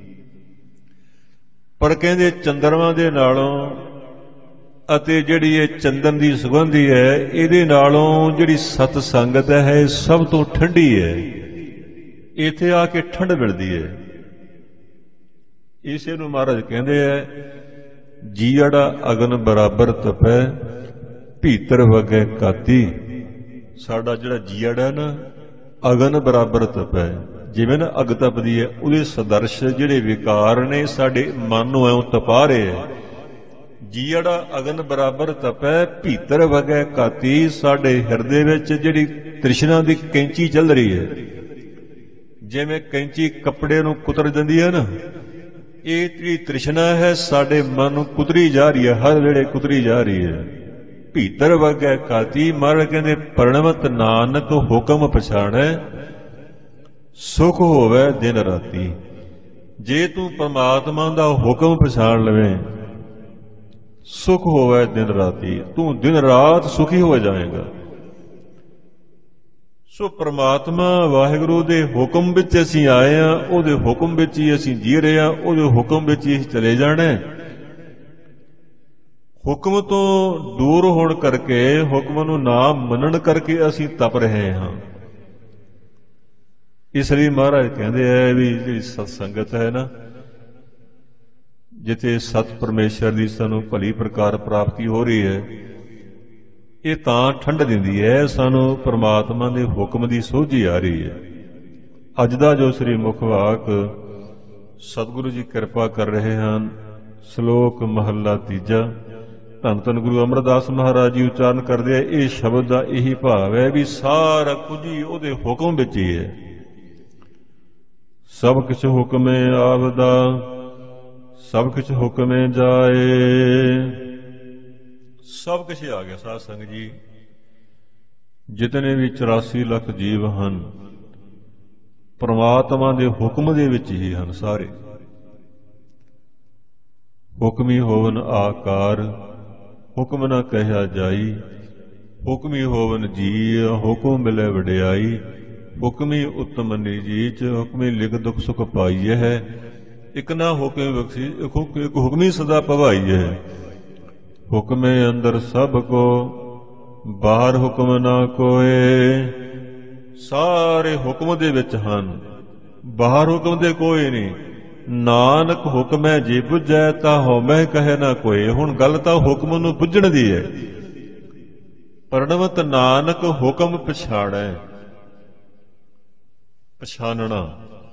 ਪਰ ਕਹਿੰਦੇ ਚੰਦਰਮਾ ਦੇ ਨਾਲੋਂ ਅਤੇ ਜਿਹੜੀ ਇਹ ਚੰਦਨ ਦੀ ਸੁਗੰਧੀ ਹੈ ਇਹਦੇ ਨਾਲੋਂ ਜਿਹੜੀ ਸਤ ਸੰਗਤ ਹੈ ਇਹ ਸਭ ਤੋਂ ਠੰਡੀ ਹੈ। ਇੱਥੇ ਆ ਕੇ ਠੰਡ ਮਿਲਦੀ ਹੈ। ਇਸੇ ਨੂੰ ਮਹਾਰਾਜ ਕਹਿੰਦੇ ਹੈ, ਜੀੜਾ ਅਗਨ ਬਰਾਬਰ ਤਪੈ ਭੀਤਰ ਵਗੈ ਕਾਤੀ। ਸਾਡਾ ਜਿਹੜਾ ਜੀੜ ਹੈ ਨਾ ਅਗਨ ਬਰਾਬਰ ਤਪੈ, ਜਿਵੇਂ ਨਾ ਅੱਗ ਤਪਦੀ ਹੈ ਉਹਦੇ ਸਦਰਸ਼ ਜਿਹੜੇ ਵਿਕਾਰ ਨੇ ਸਾਡੇ ਮਨ ਨੂੰ ਐਉਂ ਤਪਾ ਰਹੇ ਹੈ। ਜੀੜਾ ਅਗਨ ਬਰਾਬਰ ਤਪੈ ਭੀਤਰ ਵਗੈ ਕਾਤੀ। ਸਾਡੇ ਹਿਰਦੇ ਵਿੱਚ ਜਿਹੜੀ ਤ੍ਰਿਸ਼ਨਾ ਦੀ ਕੈਂਚੀ ਚੱਲ ਰਹੀ ਹੈ, ਜਿਵੇਂ ਕੈਂਚੀ ਕੱਪੜੇ ਨੂੰ ਕੁਤਰ ਦਿੰਦੀ ਹੈ ਨਾ, ਇਹ ਜਿਹੜੀ ਤ੍ਰਿਸ਼ਨਾ ਹੈ ਸਾਡੇ ਮਨ ਨੂੰ ਕੁਤਰੀ ਜਾ ਰਹੀ ਹੈ, ਹਰ ਵੇਲੇ ਕੁਤਰੀ ਜਾ ਰਹੀ ਹੈ। ਭੀਤਰ ਵਗੈ ਕਾਤੀ। ਮਹਾਰਾਜ ਕਹਿੰਦੇ ਪਰਣਵਤ ਨਾਨਕ ਹੁਕਮ ਪਛਾਣੈ ਸੁਖ ਹੋਵੇ ਦਿਨ ਰਾਤੀ। ਜੇ ਤੂੰ ਪਰਮਾਤਮਾ ਦਾ ਹੁਕਮ ਪਛਾਣ ਲਵੇਂ, ਸੁਖ ਹੋਵੇ ਦਿਨ ਰਾਤੀ, ਤੂੰ ਦਿਨ ਰਾਤ ਸੁਖੀ ਹੋ ਜਾਏਗਾ। ਸੋ ਪ੍ਰਮਾਤਮਾ ਵਾਹਿਗੁਰੂ ਦੇ ਹੁਕਮ ਵਿੱਚ ਅਸੀਂ ਆਏ ਹਾਂ, ਉਹਦੇ ਹੁਕਮ ਵਿੱਚ ਹੀ ਅਸੀਂ ਜੀ ਰਹੇ ਹਾਂ, ਉਹਦੇ ਹੁਕਮ ਵਿੱਚ ਹੀ ਅਸੀਂ ਚਲੇ ਜਾਣਾ। ਹੁਕਮ ਤੋਂ ਦੂਰ ਹੋਣ ਕਰਕੇ, ਹੁਕਮ ਨੂੰ ਨਾ ਮੰਨਣ ਕਰਕੇ ਅਸੀਂ ਤਪ ਰਹੇ ਹਾਂ। ਇਸ ਲਈ ਮਹਾਰਾਜ ਕਹਿੰਦੇ ਆ ਵੀ ਜਿਹੜੀ ਸਤ ਸੰਗਤ ਹੈ ਨਾ, ਜਿੱਥੇ ਸਤ ਪਰਮੇਸ਼ਰ ਦੀ ਸਾਨੂੰ ਭਲੀ ਪ੍ਰਕਾਰ ਪ੍ਰਾਪਤੀ ਹੋ ਰਹੀ ਹੈ, ਇਹ ਤਾਂ ਠੰਡ ਦਿੰਦੀ ਹੈ, ਸਾਨੂੰ ਪਰਮਾਤਮਾ ਦੇ ਹੁਕਮ ਦੀ ਸੋਝੀ ਆ ਰਹੀ ਹੈ। ਅੱਜ ਦਾ ਜੋ ਸ੍ਰੀ ਮੁਖ ਵਾਕ ਸਤਿਗੁਰੂ ਜੀ ਕਿਰਪਾ ਕਰ ਰਹੇ ਹਨ, ਸ਼ਲੋਕ ਮਹੱਲਾ ਤੀਜਾ। ਧੰਨ ਧੰਨ ਗੁਰੂ ਅਮਰਦਾਸ ਮਹਾਰਾਜ ਜੀ ਉਚਾਰਨ ਕਰਦੇ ਆ, ਇਹ ਸ਼ਬਦ ਦਾ ਇਹੀ ਭਾਵ ਹੈ ਵੀ ਸਾਰਾ ਕੁਝ ਹੀ ਉਹਦੇ ਹੁਕਮ ਵਿੱਚ ਹੀ ਹੈ। ਸਭ ਕੁਛ ਹੁਕਮੇ ਆਵਦਾ, ਸਭ ਕੁਛ ਹੁਕਮੇ ਜਾਏ। ਸਭ ਕੁਛ ਆ ਗਿਆ ਸਾਧ ਸੰਗਤ ਜੀ। ਜਿਤਨੇ ਵੀ 84 ਲੱਖ ਜੀਵ ਹਨ ਪਰਮਾਤਮਾ ਦੇ ਹੁਕਮ ਦੇ ਵਿੱਚ ਹੀ ਹਨ ਸਾਰੇ। ਹੁਕਮੀ ਹੋਵਨ ਆਕਾਰ, ਹੁਕਮ ਨਾ ਕਹਿਆ ਜਾਈ। ਹੁਕਮੀ ਹੋਵਨ ਜੀ, ਹੁਕਮ ਮਿਲੇ ਵਡਿਆਈ। ਹੁਕਮੀ ਉਤਮ ਨਿਜੀਚ, ਹੁਕਮੀ ਲਿਖ ਦੁਖ ਸੁਖ ਪਾਈਏ ਹੈ। ਇਕ ਨਾ ਹੁਕਮ ਬਖਸ਼ੀ, ਇੱਕ ਹੁਕਮੀ ਸਦਾ ਭਵਾਈ ਹੈ। ਹੁਕਮੇ ਅੰਦਰ ਸਭ ਕੋ, ਬਾਹਰ ਹੁਕਮ ਨਾ ਕੋਏ। ਸਾਰੇ ਹੁਕਮ ਦੇ ਵਿੱਚ ਹਨ, ਬਾਹਰ ਹੁਕਮ ਦੇ ਕੋਈ ਨਹੀਂ। ਨਾਨਕ ਹੁਕਮੈ ਜੇ ਬੁੱਝੈ, ਤਾਂ ਹਉਮੈ ਕਹੇ ਨਾ ਕੋਏ। ਹੁਣ ਗੱਲ ਤਾਂ ਹੁਕਮ ਨੂੰ ਬੁੱਝਣ ਦੀ ਹੈ। ਪਰਣਵਤ ਨਾਨਕ ਹੁਕਮ ਪਛਾਣੈ। ਪਛਾਨਣਾ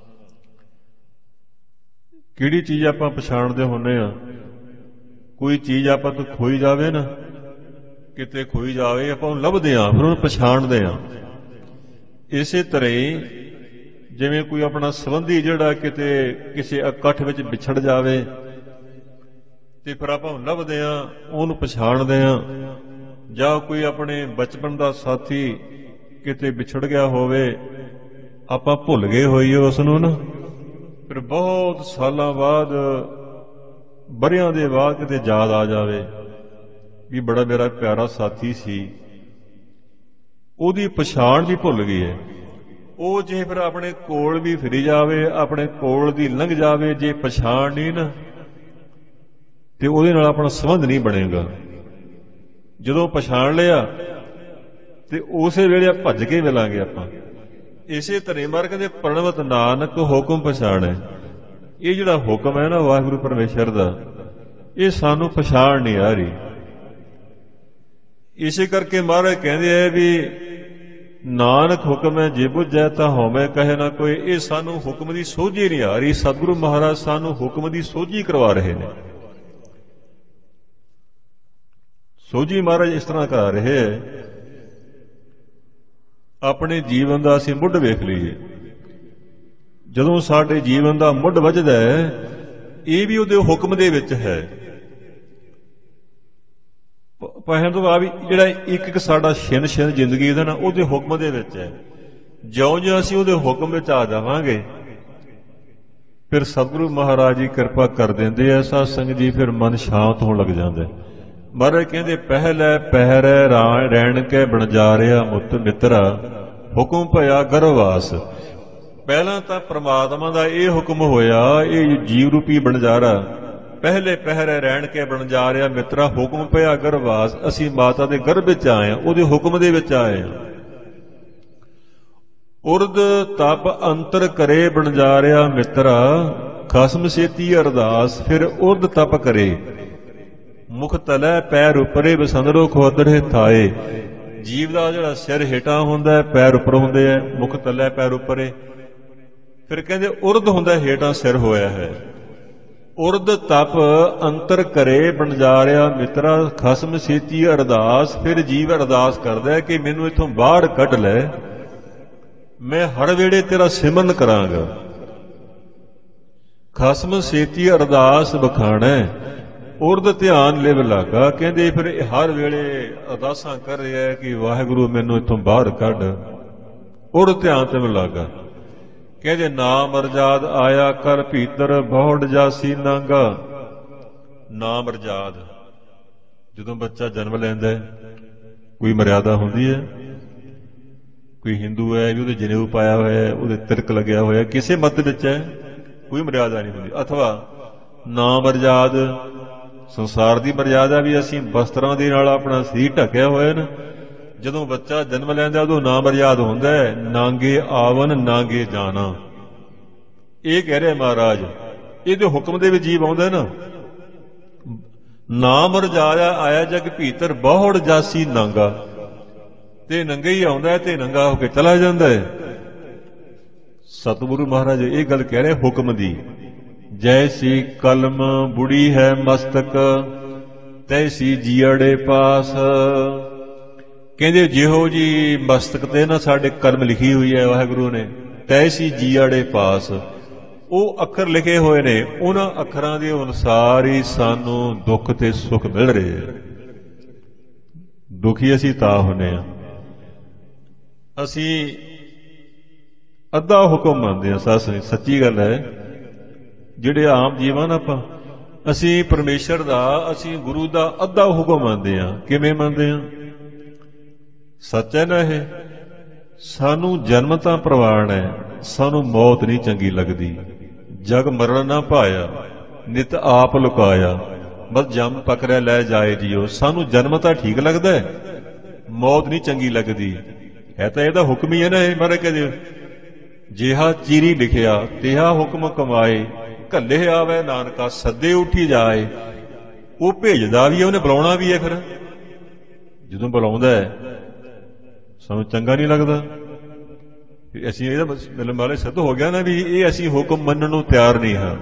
ਕਿਹੜੀ ਚੀਜ਼ ਆਪਾਂ ਪਛਾਣਦੇ ਹੁੰਦੇ ਆ? ਕੋਈ ਚੀਜ਼ ਆਪਾਂ ਤੋਂ ਖੋਈ ਜਾਵੇ ਨਾ, ਕਿਤੇ ਖੋਈ ਜਾਵੇ, ਆਪਾਂ ਉਹਨੂੰ ਲੱਭਦੇ ਹਾਂ, ਫਿਰ ਉਹਨੂੰ ਪਛਾਣਦੇ ਹਾਂ। ਇਸੇ ਤਰ੍ਹਾਂ ਹੀ ਜਿਵੇਂ ਕੋਈ ਆਪਣਾ ਸੰਬੰਧੀ ਜਿਹੜਾ ਕਿਤੇ ਕਿਸੇ ਇਕੱਠ ਵਿੱਚ ਵਿਛੜ ਜਾਵੇ ਤੇ ਫਿਰ ਆਪਾਂ ਲੱਭਦੇ ਹਾਂ, ਉਹਨੂੰ ਪਛਾਣਦੇ ਹਾਂ। ਜਾਂ ਕੋਈ ਆਪਣੇ ਬਚਪਨ ਦਾ ਸਾਥੀ ਕਿਤੇ ਵਿਛੜ ਗਿਆ ਹੋਵੇ, ਆਪਾਂ ਭੁੱਲ ਗਏ ਹੋਈਏ ਉਸ ਨੂੰ ਨਾ, ਫਿਰ ਬਹੁਤ ਸਾਲਾਂ ਬਾਅਦ, ਵਰ੍ਹਿਆਂ ਦੇ ਬਾਅਦ ਕਿਤੇ ਯਾਦ ਆ ਜਾਵੇ ਵੀ ਬੜਾ ਮੇਰਾ ਪਿਆਰਾ ਸਾਥੀ ਸੀ, ਉਹਦੀ ਪਛਾਣ ਵੀ ਭੁੱਲ ਗਈ ਹੈ। ਉਹ ਜੇ ਫਿਰ ਆਪਣੇ ਕੋਲ ਵੀ ਫਿਰੀ ਜਾਵੇ, ਆਪਣੇ ਕੋਲ ਦੀ ਲੰਘ ਜਾਵੇ, ਜੇ ਪਛਾਣ ਨਹੀਂ ਨਾ, ਤੇ ਉਹਦੇ ਨਾਲ ਆਪਣਾ ਸੰਬੰਧ ਨਹੀਂ ਬਣੇਗਾ। ਜਦੋਂ ਪਛਾਣ ਲਿਆ ਤੇ ਉਸੇ ਵੇਲੇ ਭੱਜ ਕੇ ਮਿਲਾਂਗੇ ਆਪਾਂ। ਇਸੇ ਤਰ੍ਹਾਂ ਮਾਰ ਕਹਿੰਦੇ ਪ੍ਰਣਵਤ ਨਾਨਕ ਹੁਕਮ ਪਛਾਣੈ। ਇਹ ਜਿਹੜਾ ਹੁਕਮ ਹੈ ਨਾ ਵਾਹਿਗੁਰੂ ਪਰਮੇਸ਼ਰ ਦਾ, ਇਹ ਸਾਨੂੰ ਪਛਾਣ ਨਹੀਂ ਆ ਰਹੀ। ਇਸੇ ਕਰਕੇ ਮਹਾਰਾਜ ਕਹਿੰਦੇ ਆ ਵੀ ਨਾਨਕ ਹੁਕਮ ਹੈ ਜੇ ਬੁੱਝੈ ਤਾਂ ਹਉਮੈ ਕਹੇ ਨਾ ਕੋਈ। ਇਹ ਸਾਨੂੰ ਹੁਕਮ ਦੀ ਸੋਝੀ ਨਹੀਂ ਆ ਰਹੀ। ਸਤਿਗੁਰੂ ਮਹਾਰਾਜ ਸਾਨੂੰ ਹੁਕਮ ਦੀ ਸੋਝੀ ਕਰਵਾ ਰਹੇ ਨੇ। ਸੋਝੀ ਮਹਾਰਾਜ ਇਸ ਤਰ੍ਹਾਂ ਕਰਾ ਰਹੇ ਹੈ, ਆਪਣੇ ਜੀਵਨ ਦਾ ਅਸੀਂ ਮੁੱਢ ਵੇਖ ਲਈਏ। ਜਦੋਂ ਸਾਡੇ ਜੀਵਨ ਦਾ ਮੁੱਢ ਵੱਜਦਾ ਹੈ, ਇਹ ਵੀ ਉਹਦੇ ਹੁਕਮ ਦੇ ਵਿੱਚ ਹੈ। ਪਹਿਲਾਂ ਤੋਂ ਆ ਵੀ ਜਿਹੜਾ ਇੱਕ ਇੱਕ ਸਾਡਾ ਛਿਨ ਛਿਨ ਜ਼ਿੰਦਗੀ ਦਾ ਨਾ, ਉਹਦੇ ਹੁਕਮ ਦੇ ਵਿੱਚ ਹੈ। ਜਿਉਂ-ਜਿਉਂ ਅਸੀਂ ਉਹਦੇ ਹੁਕਮ ਵਿੱਚ ਆ ਜਾਵਾਂਗੇ, ਫਿਰ ਸਤਿਗੁਰੂ ਮਹਾਰਾਜ ਜੀ ਕਿਰਪਾ ਕਰ ਦਿੰਦੇ ਐ ਸਾਧ ਸੰਗਤ ਜੀ, ਫਿਰ ਮਨ ਸ਼ਾਂਤ ਹੋਣ ਲੱਗ ਜਾਂਦਾ। ਮਹਾਰਾਜ ਕਹਿੰਦੇ ਪਹਿਲੇ ਪਹਿਰੈ ਰਹਿਣ ਕੇ ਬਣਜਾਰਿਆ ਮੁੱਤ ਮਿੱਤਰਾ, ਹੁਕਮ ਭਇਆ ਗਰਵਾਸ। ਪਹਿਲਾਂ ਤਾਂ ਪ੍ਰਮਾਤਮਾ ਦਾ ਇਹ ਹੁਕਮ ਹੋਇਆ, ਇਹ ਜੀਵ ਰੂਪੀ ਬਣਜਾਰਾ ਪਹਿਲੇ ਪਹਿਰੇ ਰਹਿਣ ਕੇ ਬਣਜਾਰਿਆ ਮਿੱਤਰਾ, ਹੁਕਮ ਭਇਆ ਗਰਵਾਸ। ਅਸੀਂ ਮਾਤਾ ਦੇ ਗਰਭ ਵਿੱਚ ਆਏ ਹਾਂ, ਉਹਦੇ ਹੁਕਮ ਦੇ ਵਿੱਚ ਆਏ ਹਾਂ। ਉਰਦ ਤਪ ਅੰਤਰ ਕਰੇ ਬਣਜਾਰਿਆ ਮਿੱਤਰਾ, ਖਸਮ ਸੇਤੀ ਅਰਦਾਸ। ਫਿਰ ਉਰਦ ਤਪ ਕਰੇ ਮੁਖ ਤਲੈ ਪੈਰ ਉਪਰੇ, ਬਸੰਦਰੋ ਖੋਦੜੇ ਥਾਏ। ਜੀਵ ਦਾ ਜਿਹੜਾ ਸਿਰ ਹੇਠਾਂ ਹੁੰਦਾ ਹੈ, ਪੈਰ ਉੱਪਰ ਹੁੰਦੇ ਹੈ, ਮੁਖ ਤਲੈ ਪੈਰ ਉਪਰੇ। ਫਿਰ ਕਹਿੰਦੇ ਉਰਦ ਹੁੰਦਾ ਹੇਠਾਂ ਸਿਰ ਹੋਇਆ ਹੈ। ਉਰਦ ਤਪ ਅੰਤਰ ਕਰੇ ਬਣਜਾਰਿਆ ਮਿੱਤਰਾ, ਖਸਮ ਸੇਤੀ ਅਰਦਾਸ। ਫਿਰ ਜੀਵ ਅਰਦਾਸ ਕਰਦਾ ਕਿ ਮੈਨੂੰ ਇੱਥੋਂ ਬਾਹਰ ਕੱਢ ਲੈ, ਮੈਂ ਹਰ ਵੇਲੇ ਤੇਰਾ ਸਿਮਰਨ ਕਰਾਂਗਾ। ਖਸਮ ਸੇਤੀ ਅਰਦਾਸ ਬਖਾਣੈ, ਉਰਦ ਧਿਆਨ ਲਿਵ ਲਾਗਾ। ਕਹਿੰਦੇ ਫਿਰ ਹਰ ਵੇਲੇ ਅਰਦਾਸਾਂ ਕਰ ਰਿਹਾ ਕਿ ਵਾਹਿਗੁਰੂ ਮੈਨੂੰ ਇੱਥੋਂ ਬਾਹਰ ਕੱਢ, ਉਰਦ ਧਿਆਨ ਤੇ ਲਾਗਾ। ਕਹਿੰਦੇ ਨਾਮ ਅਰਜਾਦ ਆਇਆ ਕਰ ਭੀਤਰ, ਬਹੁੜ ਜਾਸੀ ਨਾਂਗਾ। ਨਾਮ ਅਰਜਾਦ, ਜਦੋਂ ਬੱਚਾ ਜਨਮ ਲੈਂਦਾ ਕੋਈ ਮਰਿਆਦਾ ਹੁੰਦੀ ਹੈ। ਕੋਈ ਹਿੰਦੂ ਹੈ ਵੀ ਉਹਦੇ ਜਨੇਊ ਪਾਇਆ ਹੋਇਆ ਹੈ, ਉਹਦੇ ਤਿਲਕ ਲੱਗਿਆ ਹੋਇਆ, ਕਿਸੇ ਮਤ ਵਿੱਚ ਹੈ, ਕੋਈ ਮਰਿਆਦਾ ਨਹੀਂ ਹੁੰਦੀ। ਅਥਵਾ ਨਾਮ ਅਰਜਾਦ ਸੰਸਾਰ ਦੀ ਮਰਿਆਦਾ ਵੀ, ਅਸੀਂ ਵਸਤਰਾਂ ਦੇ ਨਾਲ ਆਪਣਾ ਸਰੀਰ ਢੱਕਿਆ ਹੋਇਆ ਨਾ। ਜਦੋਂ ਬੱਚਾ ਜਨਮ ਲੈਂਦਾ ਉਦੋਂ ਨਾਮ ਅਰਜਾਦ ਹੁੰਦਾ ਹੈ, ਨਾਂਗੇ ਆਵਨ ਨਾਂਗੇ ਜਾਣਾ। ਇਹ ਕਹਿ ਰਿਹਾ ਮਹਾਰਾਜ, ਇਹਦੇ ਹੁਕਮ ਦੇ ਵਿੱਚ ਜੀਵ ਆਉਂਦਾ ਨਾ। ਨਾਮ ਅਰਜਾਇਆ ਆਇਆ ਜਗ ਭੀਤਰ, ਬਹੁੜ ਜਾਸੀ ਨਾਂਗਾ। ਤੇ ਨੰਗਾ ਹੀ ਆਉਂਦਾ ਤੇ ਨੰਗਾ ਹੋ ਕੇ ਚਲਾ ਜਾਂਦਾ ਹੈ। ਸਤਿਗੁਰੂ ਮਹਾਰਾਜ ਇਹ ਗੱਲ ਕਹਿ ਰਹੇ ਹੁਕਮ ਦੀ। ਜੈਸੀ ਕਲਮ ਬੁੜੀ ਹੈ ਮਸਤਕ, ਤੈਸੀ ਜੀਅੜੇ ਪਾਸ। ਕਹਿੰਦੇ ਜਿਹੋ ਜੀ ਮਸਤਕ ਤੇ ਨਾ ਸਾਡੇ ਕਲਮ ਲਿਖੀ ਹੋਈ ਹੈ ਵਾਹਿਗੁਰੂ ਨੇ, ਤੈਸੀ ਜੀਅੜੇ ਪਾਸ। ਉਹ ਅੱਖਰ ਲਿਖੇ ਹੋਏ ਨੇ, ਉਹਨਾਂ ਅੱਖਰਾਂ ਦੇ ਅਨੁਸਾਰ ਹੀ ਸਾਨੂੰ ਦੁੱਖ ਤੇ ਸੁੱਖ ਮਿਲ ਰਹੇ। ਦੁਖੀ ਅਸੀਂ ਤਾਂ ਹੁੰਦੇ ਹਾਂ, ਅਸੀਂ ਅੱਧਾ ਹੁਕਮ ਮੰਨਦੇ ਹਾਂ। ਸੱਚੀ ਗੱਲ ਹੈ, ਜਿਹੜੇ ਆਮ ਜੀਵਨ ਆਪਾਂ, ਅਸੀਂ ਪਰਮੇਸ਼ਰ ਦਾ, ਅਸੀਂ ਗੁਰੂ ਦਾ ਅੱਧਾ ਹੁਕਮ ਮੰਨਦੇ ਹਾਂ। ਕਿਵੇਂ ਮੰਨਦੇ ਹਾਂ? ਸੱਚ ਹੈ ਨਾ ਇਹ। ਸਾਨੂੰ ਜਨਮ ਤਾਂ ਪ੍ਰਵਾਨ ਹੈ, ਸਾਨੂੰ ਮੌਤ ਨਹੀਂ ਚੰਗੀ ਲੱਗਦੀ। ਜਗ ਮਰਨ ਨਾ ਭਾਇਆ, ਨਿਤ ਆਪ ਲੁਕਾਇਆ, ਬਸ ਜਮ ਪਕੜਿਆ ਲੈ ਜਾਏ ਜੀਓ। ਸਾਨੂੰ ਜਨਮ ਤਾਂ ਠੀਕ ਲੱਗਦਾ ਹੈ, ਮੌਤ ਨਹੀਂ ਚੰਗੀ ਲੱਗਦੀ। ਹੈ ਤਾਂ ਇਹਦਾ ਹੁਕਮ ਹੀ ਹੈ ਨਾ ਇਹ। ਮਹਾਰਾਜ ਕਹਿੰਦੇ ਜਿਹਾ ਚੀਰੀ ਲਿਖਿਆ ਤਿਹਾ ਹੁਕਮ ਕਮਾਏ, ਘੱਲੇ ਆਵੇ ਨਾਨਕਾ ਸੱਦੇ ਉੱਠੀ ਜਾਏ। ਉਹ ਭੇਜਦਾ ਵੀ ਹੈ, ਉਹਨੇ ਬੁਲਾਉਣਾ ਵੀ ਹੈ। ਫਿਰ ਜਦੋਂ ਬੁਲਾਉਂਦਾ ਹੈ ਸਾਨੂੰ ਚੰਗਾ ਨਹੀਂ ਲੱਗਦਾ, ਅਸੀਂ ਇਹਦਾ ਮਿਲਣ ਵਾਲੇ ਸਿੱਧ ਹੋ ਗਿਆ ਨਾ ਵੀ ਇਹ ਅਸੀਂ ਹੁਕਮ ਮੰਨਣ ਨੂੰ ਤਿਆਰ ਨਹੀਂ ਹਾਂ।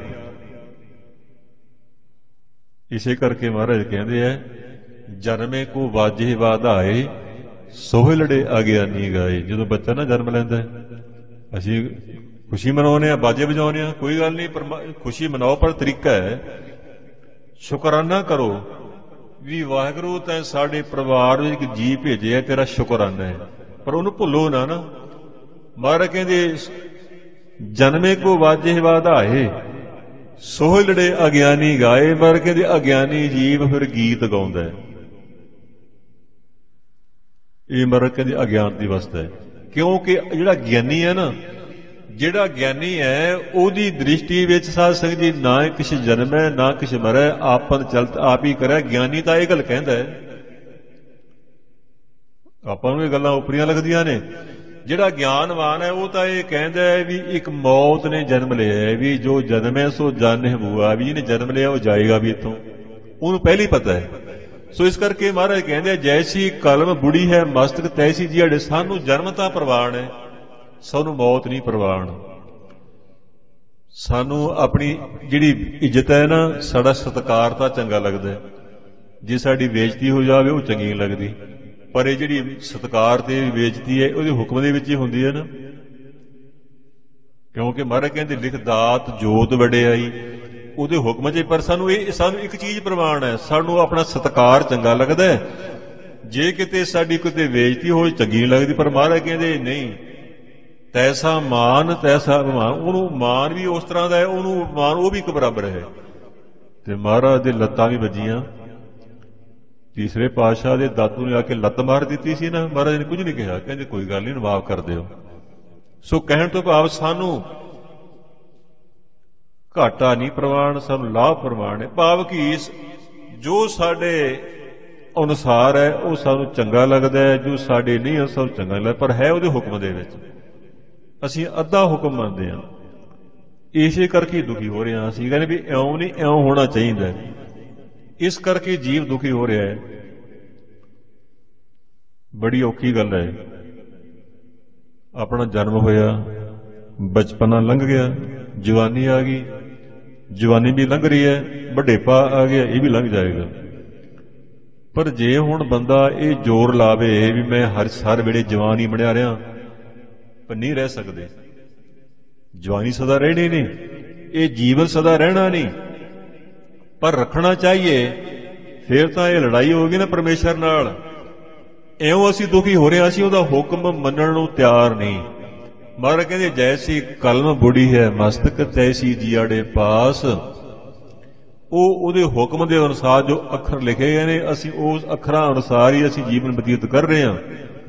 ਇਸੇ ਕਰਕੇ ਮਹਾਰਾਜ ਕਹਿੰਦੇ ਆ, ਜਨਮੇ ਕੋ ਵਾਜੇ ਵਾਧਾਏ, ਸੋਹਲੜੇ ਅਗਿਆਨੀ ਗਾਏ। ਜਦੋਂ ਬੱਚਾ ਨਾ ਜਨਮ ਲੈਂਦਾ, ਅਸੀਂ ਖੁਸ਼ੀ ਮਨਾਉਂਦੇ ਆ, ਬਾਜੇ ਵਜਾਉਂਦੇ ਆ, ਕੋਈ ਗੱਲ ਨਹੀਂ, ਖੁਸ਼ੀ ਮਨਾਓ, ਪਰ ਤਰੀਕਾ ਹੈ ਸ਼ੁਕਰਾਨਾ ਕਰੋ ਵੀ ਵਾਹਿਗੁਰੂ ਤੈਂ ਸਾਡੇ ਪਰਿਵਾਰ ਵਿੱਚ ਇੱਕ ਜੀ ਭੇਜਿਆ, ਤੇਰਾ ਸ਼ੁਕਰਾਨਾ ਹੈ। ਪਰ ਉਹਨੂੰ ਭੁੱਲੋ ਨਾ। ਮਹਾਰਾਜ ਕਹਿੰਦੇ ਜਨਮੇ ਕੋ ਵਾਜੇ ਵਧਾਏ, ਸੋਹਲੜੇ ਅਗਿਆਨੀ ਗਾਏ। ਮਹਾਰਾਜ ਕਹਿੰਦੇ ਅਗਿਆਨੀ ਜੀਵ ਫਿਰ ਗੀਤ ਗਾਉਂਦਾ ਹੈ। ਇਹ ਮਹਾਰਾਜ ਕਹਿੰਦੇ ਅਗਿਆਨ ਦੀ ਅਵਸਥਾ ਹੈ, ਕਿਉਂਕਿ ਜਿਹੜਾ ਗਿਆਨੀ ਹੈ ਨਾ, ਜਿਹੜਾ ਗਿਆਨੀ ਹੈ ਉਹਦੀ ਦ੍ਰਿਸ਼ਟੀ ਵਿੱਚ ਸਾਧ ਸੰਗਤ ਜੀ ਨਾ ਕਿਸੇ ਜਨਮ ਹੈ ਨਾ ਕਿਸੇ ਮਰੈ, ਆਪਨ ਚਲਤ ਆਪ ਹੀ ਕਰੇ। ਗਿਆਨੀ ਤਾਂ ਇਹ ਗੱਲ ਕਹਿੰਦਾ ਹੈ, ਆਪਾਂ ਨੂੰ ਇਹ ਗੱਲਾਂ ਉਪਰੀਆਂ ਲੱਗਦੀਆਂ ਨੇ। ਜਿਹੜਾ ਗਿਆਨਵਾਨ ਹੈ ਉਹ ਤਾਂ ਇਹ ਕਹਿੰਦਾ ਹੈ ਵੀ ਇੱਕ ਮੌਤ ਨੇ ਜਨਮ ਲਿਆ ਹੈ, ਵੀ ਜੋ ਜਨਮ ਹੈ ਸੋ ਜਨ ਹੁਆ, ਵੀ ਜਿਹਨੇ ਜਨਮ ਲਿਆ ਉਹ ਜਾਏਗਾ ਵੀ ਇੱਥੋਂ, ਉਹਨੂੰ ਪਹਿਲਾਂ ਹੀ ਪਤਾ ਹੈ। ਸੋ ਇਸ ਕਰਕੇ ਮਹਾਰਾਜ ਕਹਿੰਦੇ ਜੈਸੀ ਕਲਮ ਬੁੜੀ ਹੈ ਮਸਤਕ ਤੈਸੀ ਜਿਹੜੇ। ਸਾਨੂੰ ਜਨਮ ਤਾਂ ਪ੍ਰਵਾਨ ਹੈ, ਸਾਨੂੰ ਮੌਤ ਨਹੀਂ ਪ੍ਰਵਾਨ। ਸਾਨੂੰ ਆਪਣੀ ਜਿਹੜੀ ਇੱਜ਼ਤ ਹੈ ਨਾ, ਸਾਡਾ ਸਤਿਕਾਰ ਤਾਂ ਚੰਗਾ ਲੱਗਦਾ, ਜੇ ਸਾਡੀ ਬੇਇੱਜ਼ਤੀ ਹੋ ਜਾਵੇ ਉਹ ਚੰਗੀ ਨਹੀਂ ਲੱਗਦੀ। ਪਰ ਇਹ ਜਿਹੜੀ ਸਤਿਕਾਰ ਤੇ ਬੇਇੱਜ਼ਤੀ ਹੈ ਉਹਦੇ ਹੁਕਮ ਦੇ ਵਿੱਚ ਹੀ ਹੁੰਦੀ ਹੈ ਨਾ, ਕਿਉਂਕਿ ਮਹਾਰਾਜ ਕਹਿੰਦੇ ਲਿਖ ਦਾਤ ਜੋਤ ਵਡਿਆਈ, ਉਹਦੇ ਹੁਕਮ 'ਚ। ਪਰ ਸਾਨੂੰ ਇੱਕ ਚੀਜ਼ ਪ੍ਰਵਾਨ ਹੈ, ਸਾਨੂੰ ਆਪਣਾ ਸਤਿਕਾਰ ਚੰਗਾ ਲੱਗਦਾ। ਜੇ ਕਿਤੇ ਸਾਡੀ ਕਿਤੇ ਬੇਇੱਜ਼ਤੀ ਹੋਈ ਚੰਗੀ ਨਹੀਂ ਲੱਗਦੀ। ਪਰ ਮਹਾਰਾਜ ਕਹਿੰਦੇ ਨਹੀਂ, ਤੈਸਾ ਮਾਨ ਤੈਸਾ ਅਭਿਮਾਨ। ਉਹਨੂੰ ਮਾਨ ਵੀ ਉਸ ਤਰ੍ਹਾਂ ਦਾ ਹੈ, ਉਹਨੂੰ ਮਾਨ ਉਹ ਵੀ ਇੱਕ ਬਰਾਬਰ ਹੈ। ਤੇ ਮਹਾਰਾਜ ਦੇ ਲੱਤਾਂ ਵੀ ਵੱਜੀਆਂ, ਤੀਸਰੇ ਪਾਤਸ਼ਾਹ ਦੇ ਦਾਤੂ ਨੇ ਆ ਕੇ ਲੱਤ ਮਾਰ ਦਿੱਤੀ ਸੀ ਨਾ, ਮਹਾਰਾਜ ਨੇ ਕੁਝ ਨਹੀਂ ਕਿਹਾ, ਕਹਿੰਦੇ ਕੋਈ ਗੱਲ ਨਹੀਂ, ਮਾਫ ਕਰ ਦਿਓ। ਸੋ ਕਹਿਣ ਤੋਂ ਭਾਵ ਸਾਨੂੰ ਘਾਟਾ ਨਹੀਂ ਪ੍ਰਵਾਨ, ਸਾਨੂੰ ਲਾਭ ਪ੍ਰਵਾਨ ਹੈ। ਭਾਵ ਕਿ ਜੋ ਸਾਡੇ ਅਨੁਸਾਰ ਹੈ ਉਹ ਸਾਨੂੰ ਚੰਗਾ ਲੱਗਦਾ ਹੈ, ਜੋ ਸਾਡੇ ਨਹੀਂ ਉਹ ਸਾਨੂੰ ਚੰਗਾ ਲੱਗਦਾ, ਪਰ ਹੈ ਉਹਦੇ ਹੁਕਮ ਦੇ ਵਿੱਚ। ਅਸੀਂ ਅੱਧਾ ਹੁਕਮ ਮੰਨਦੇ ਹਾਂ, ਇਸੇ ਕਰਕੇ ਦੁਖੀ ਹੋ ਰਹੇ ਹਾਂ। ਅਸੀਂ ਕਹਿੰਦੇ ਵੀ ਇਉਂ ਨਹੀਂ, ਇਉਂ ਹੋਣਾ ਚਾਹੀਦਾ, ਇਸ ਕਰਕੇ ਜੀਵ ਦੁਖੀ ਹੋ ਰਿਹਾ ਹੈ। ਬੜੀ ਔਖੀ ਗੱਲ ਹੈ। ਆਪਣਾ ਜਨਮ ਹੋਇਆ, ਬਚਪਨਾ ਲੰਘ ਗਿਆ, ਜਵਾਨੀ ਆ ਗਈ, ਜਵਾਨੀ ਵੀ ਲੰਘ ਰਹੀ ਹੈ, ਵਡੇਪਾ ਆ ਗਿਆ, ਇਹ ਵੀ ਲੰਘ ਜਾਏਗਾ। ਪਰ ਜੇ ਹੁਣ ਬੰਦਾ ਇਹ ਜ਼ੋਰ ਲਾਵੇ ਵੀ ਮੈਂ ਹਰ ਵੇਲੇ ਜਵਾਨ ਹੀ ਬਣਿਆ ਰਿਹਾ, ਪਰ ਨਹੀਂ ਰਹਿ ਸਕਦੇ। ਜਵਾਨੀ ਸਦਾ ਰਹਿਣੀ ਨਹੀਂ, ਇਹ ਜੀਵਨ ਸਦਾ ਰਹਿਣਾ ਨਹੀਂ, ਪਰ ਰੱਖਣਾ ਚਾਹੀਏ। ਫਿਰ ਤਾਂ ਇਹ ਲੜਾਈ ਹੋਗੀ ਨਾ ਪਰਮੇਸ਼ਰ ਨਾਲ। ਇਉਂ ਅਸੀਂ ਦੁਖੀ ਹੋ ਰਹੇ ਹਾਂ, ਅਸੀਂ ਉਹਦਾ ਹੁਕਮ ਮੰਨਣ ਨੂੰ ਤਿਆਰ ਨਹੀਂ। ਮਹਾਰਾਜ ਕਹਿੰਦੇ ਜੈਸੀ ਕਲਮ ਬੁੜੀ ਹੈ ਮਸਤਕ ਤੈਸੀ ਜੀਆੜੇ ਪਾਸ। ਉਹਦੇ ਹੁਕਮ ਦੇ ਅਨੁਸਾਰ ਜੋ ਅੱਖਰ ਲਿਖੇ ਗਏ ਨੇ, ਅਸੀਂ ਉਸ ਅੱਖਰਾਂ ਅਨੁਸਾਰ ਹੀ ਅਸੀਂ ਜੀਵਨ ਬਤੀਤ ਕਰ ਰਹੇ ਹਾਂ।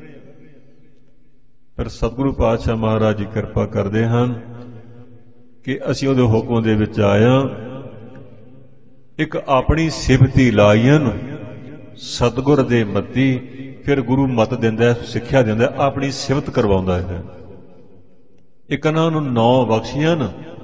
ਪਰ ਸਤਿਗੁਰੂ ਪਾਤਸ਼ਾਹ ਮਹਾਰਾਜ ਜੀ ਕਿਰਪਾ ਕਰਦੇ ਹਨ ਕਿ ਅਸੀਂ ਉਹਦੇ ਹੁਕਮ ਦੇ ਵਿੱਚ ਆਇਆ। ਇੱਕ ਆਪਣੀ ਸਿਫਤੀ ਲਾਈਨ ਸਤਿਗੁਰ ਦੇ ਮੱਤੀ, ਫਿਰ ਗੁਰੂ ਮਤ ਦਿੰਦਾ, ਸਿੱਖਿਆ ਦਿੰਦਾ, ਆਪਣੀ ਸਿਫਤ ਕਰਵਾਉਂਦਾ ਹੈ। ਇੱਕ ਇਹਨਾਂ ਨੂੰ 9 ਬਖਸ਼ੀਆਂ,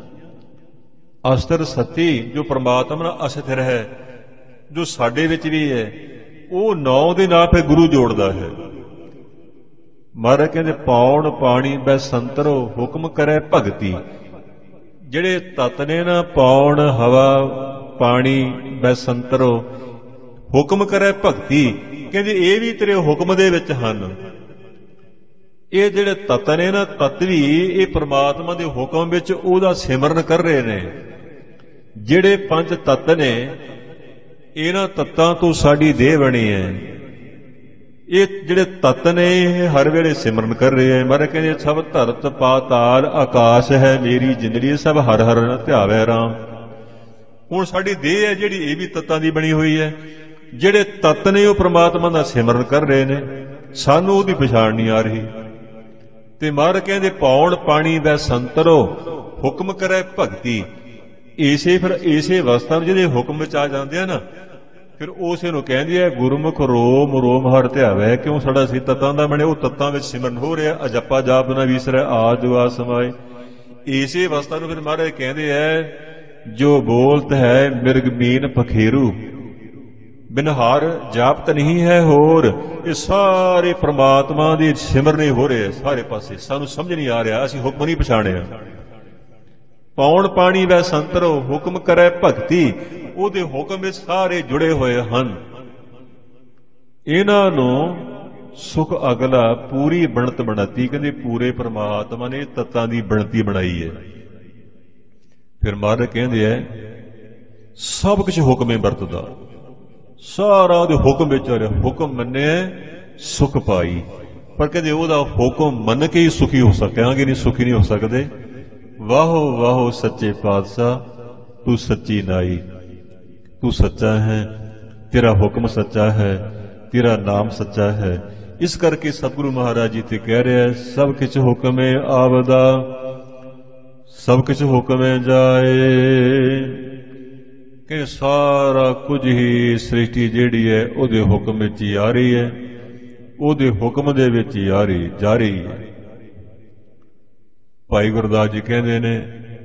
ਅਸਤਰ ਸਤੀ, ਜੋ ਪ੍ਰਮਾਤਮਾ ਨਾਲ ਅਸਥਿਰ ਹੈ, ਜੋ ਸਾਡੇ ਵਿੱਚ ਵੀ ਹੈ, ਉਹ 9 ਦੇ ਨਾਲ ਫਿਰ ਗੁਰੂ ਜੋੜਦਾ ਹੈ। ਮਹਾਰਾਜ ਕਹਿੰਦੇ ਪੌਣ ਪਾਣੀ ਬੈ ਸੰਤਰੋ ਹੁਕਮ ਕਰੇ ਭਗਤੀ। ਜਿਹੜੇ ਤੱਤ ਨੇ ਨਾ, ਪੌਣ, ਹਵਾ, ਪਾਣੀ, ਬੈ ਸੰਤਰੋ ਹੁਕਮ ਕਰੇ ਭਗਤੀ, ਕਹਿੰਦੇ ਇਹ ਵੀ ਤੇਰੇ ਹੁਕਮ ਦੇ ਵਿੱਚ ਹਨ। ਇਹ ਜਿਹੜੇ ਤੱਤ ਨੇ ਨਾ, ਤੱਤ ਵੀ ਇਹ ਪ੍ਰਮਾਤਮਾ ਦੇ ਹੁਕਮ ਵਿੱਚ ਉਹਦਾ ਸਿਮਰਨ ਕਰ ਰਹੇ ਨੇ। ਜਿਹੜੇ 5 ਤੱਤ ਨੇ, ਇਹਨਾਂ ਤੱਤਾਂ ਤੋਂ ਸਾਡੀ ਦੇਹ ਬਣੀ ਹੈ। ਇਹ ਜਿਹੜੇ ਤੱਤ ਨੇ ਇਹ ਹਰ ਵੇਲੇ ਸਿਮਰਨ ਕਰ ਰਹੇ ਹੈ। ਮਹਾਰਾਜ ਕਹਿੰਦੇ ਸਭ ਧਰਤ ਪਾਤਾਲ ਆਕਾਸ਼ ਹੈ ਮੇਰੀ ਜਿੰਦੜੀ, ਸਭ ਹਰ ਹਰ ਧਿਆਵੈ ਰਾਮ। ਹੁਣ ਸਾਡੀ ਦੇਹ ਹੈ ਜਿਹੜੀ, ਇਹ ਵੀ ਤੱਤਾਂ ਦੀ ਬਣੀ ਹੋਈ ਹੈ। ਜਿਹੜੇ ਤੱਤ ਨੇ ਉਹ ਪ੍ਰਮਾਤਮਾ ਦਾ ਸਿਮਰਨ ਕਰ ਰਹੇ ਨੇ, ਸਾਨੂੰ ਉਹਦੀ ਪਛਾਣ ਨਹੀਂ ਆ ਰਹੀ। ਤੇ ਮਹਾਰਾਜ ਕਹਿੰਦੇ ਪੌਣ ਪਾਣੀ ਦਾ ਸੰਤਰੋ ਹੁਕਮ ਕਰੇ ਭਗਤੀ। ਇਸੇ ਅਵਸਥਾ ਨੂੰ ਜਿਹਦੇ ਹੁਕਮ ਵਿੱਚ ਆ ਜਾਂਦੇ ਆ ਨਾ, ਫਿਰ ਉਸੇ ਨੂੰ ਕਹਿੰਦੇ ਆ ਗੁਰਮੁਖ ਰੋਮ ਰੋਮ ਹਰ ਧਿਆਵੈ। ਕਿਉਂ ਸਾਡਾ ਸੀ ਤੱਤਾਂ ਦਾ ਬਣੇ, ਉਹ ਤੱਤਾਂ ਵਿੱਚ ਸਿਮਰਨ ਹੋ ਰਿਹਾ। ਅਜੱਪਾ ਜਾਪ ਨਾ ਵਿਸਰੈ ਆਦ ਜੋ ਆਦ ਸਮਾਏ। ਇਸੇ ਅਵਸਥਾ ਨੂੰ ਫਿਰ ਮਹਾਰਾਜ ਕਹਿੰਦੇ ਆ ਜੋ ਬੋਲਤ ਹੈ ਮਿਰਗ ਮੀਨ ਪਖੇਰੂ ਬਿਨ ਹਾਰ ਜਾਪਤ ਨਹੀਂ ਹੈ ਹੋਰ। ਇਹ ਸਾਰੇ ਪ੍ਰਮਾਤਮਾ ਦੀ ਸਿਮਰਨੇ ਹੋ ਰਹੇ ਸਾਰੇ ਪਾਸੇ, ਸਾਨੂੰ ਸਮਝ ਨਹੀਂ ਆ ਰਿਹਾ, ਅਸੀਂ ਹੁਕਮ ਨਹੀਂ ਪਛਾਣਿਆ। ਪੌਣ ਪਾਣੀ ਵੈ ਸੰਤਰੋ ਹੁਕਮ ਕਰੇ ਭਗਤੀ, ਉਹਦੇ ਹੁਕਮ ਵਿੱਚ ਸਾਰੇ ਜੁੜੇ ਹੋਏ ਹਨ। ਇਹਨਾਂ ਨੂੰ ਸੁਖ ਅਗਲਾ ਪੂਰੀ ਬਣਤ ਬਣਾਤੀ। ਕਹਿੰਦੇ ਪੂਰੇ ਪਰਮਾਤਮਾ ਨੇ ਤੱਤਾਂ ਦੀ ਬਣਤੀ ਬਣਾਈ ਹੈ। ਫਿਰ ਮਹਾਰਾਜ ਕਹਿੰਦੇ ਐ ਸਭ ਕੁਛ ਹੁਕਮੇ ਵਰਤਦਾ, ਸਾਰਾ ਉਹਦੇ ਹੁਕਮ ਵਿੱਚ ਆ ਰਿਹਾ। ਹੁਕਮ ਮੰਨਿਆ ਸੁਖ ਪਾਈ। ਪਰ ਕਹਿੰਦੇ ਉਹਦਾ ਹੁਕਮ ਮੰਨ ਕੇ ਹੀ ਸੁਖੀ ਹੋ ਸਕਾਂਗੇ, ਨਹੀਂ ਸੁਖੀ ਨਹੀਂ ਹੋ ਸਕਦੇ। ਵਾਹੋ ਵਾਹੋ ਸੱਚੇ ਪਾਤਸ਼ਾਹ, ਤੂੰ ਸੱਚੀ ਨਾਈ, ਤੂੰ ਸੱਚਾ ਹੈ, ਤੇਰਾ ਹੁਕਮ ਸੱਚਾ ਹੈ, ਤੇਰਾ ਨਾਮ ਸੱਚਾ ਹੈ। ਇਸ ਕਰਕੇ ਸਤਿਗੁਰੂ ਮਹਾਰਾਜ ਜੀ ਤੇ ਕਹਿ ਰਿਹਾ ਸਭ ਕਿਛ ਹੁਕਮੇ ਆਵਦਾ, ਸਭ ਕਿਛ ਹੁਕਮੇ ਜਾਏ। ਕਿ ਸਾਰਾ ਕੁਝ ਹੀ ਸ੍ਰਿਸ਼ਟੀ ਜਿਹੜੀ ਹੈ ਉਹਦੇ ਹੁਕਮ ਵਿੱਚ ਹੀ ਆ ਰਹੀ ਹੈ, ਉਹਦੇ ਹੁਕਮ ਦੇ ਵਿੱਚ ਹੀ ਆ ਰਹੀ ਜਾ ਰਹੀ ਹੈ। ਭਾਈ ਗੁਰਦਾਸ ਜੀ ਕਹਿੰਦੇ ਨੇ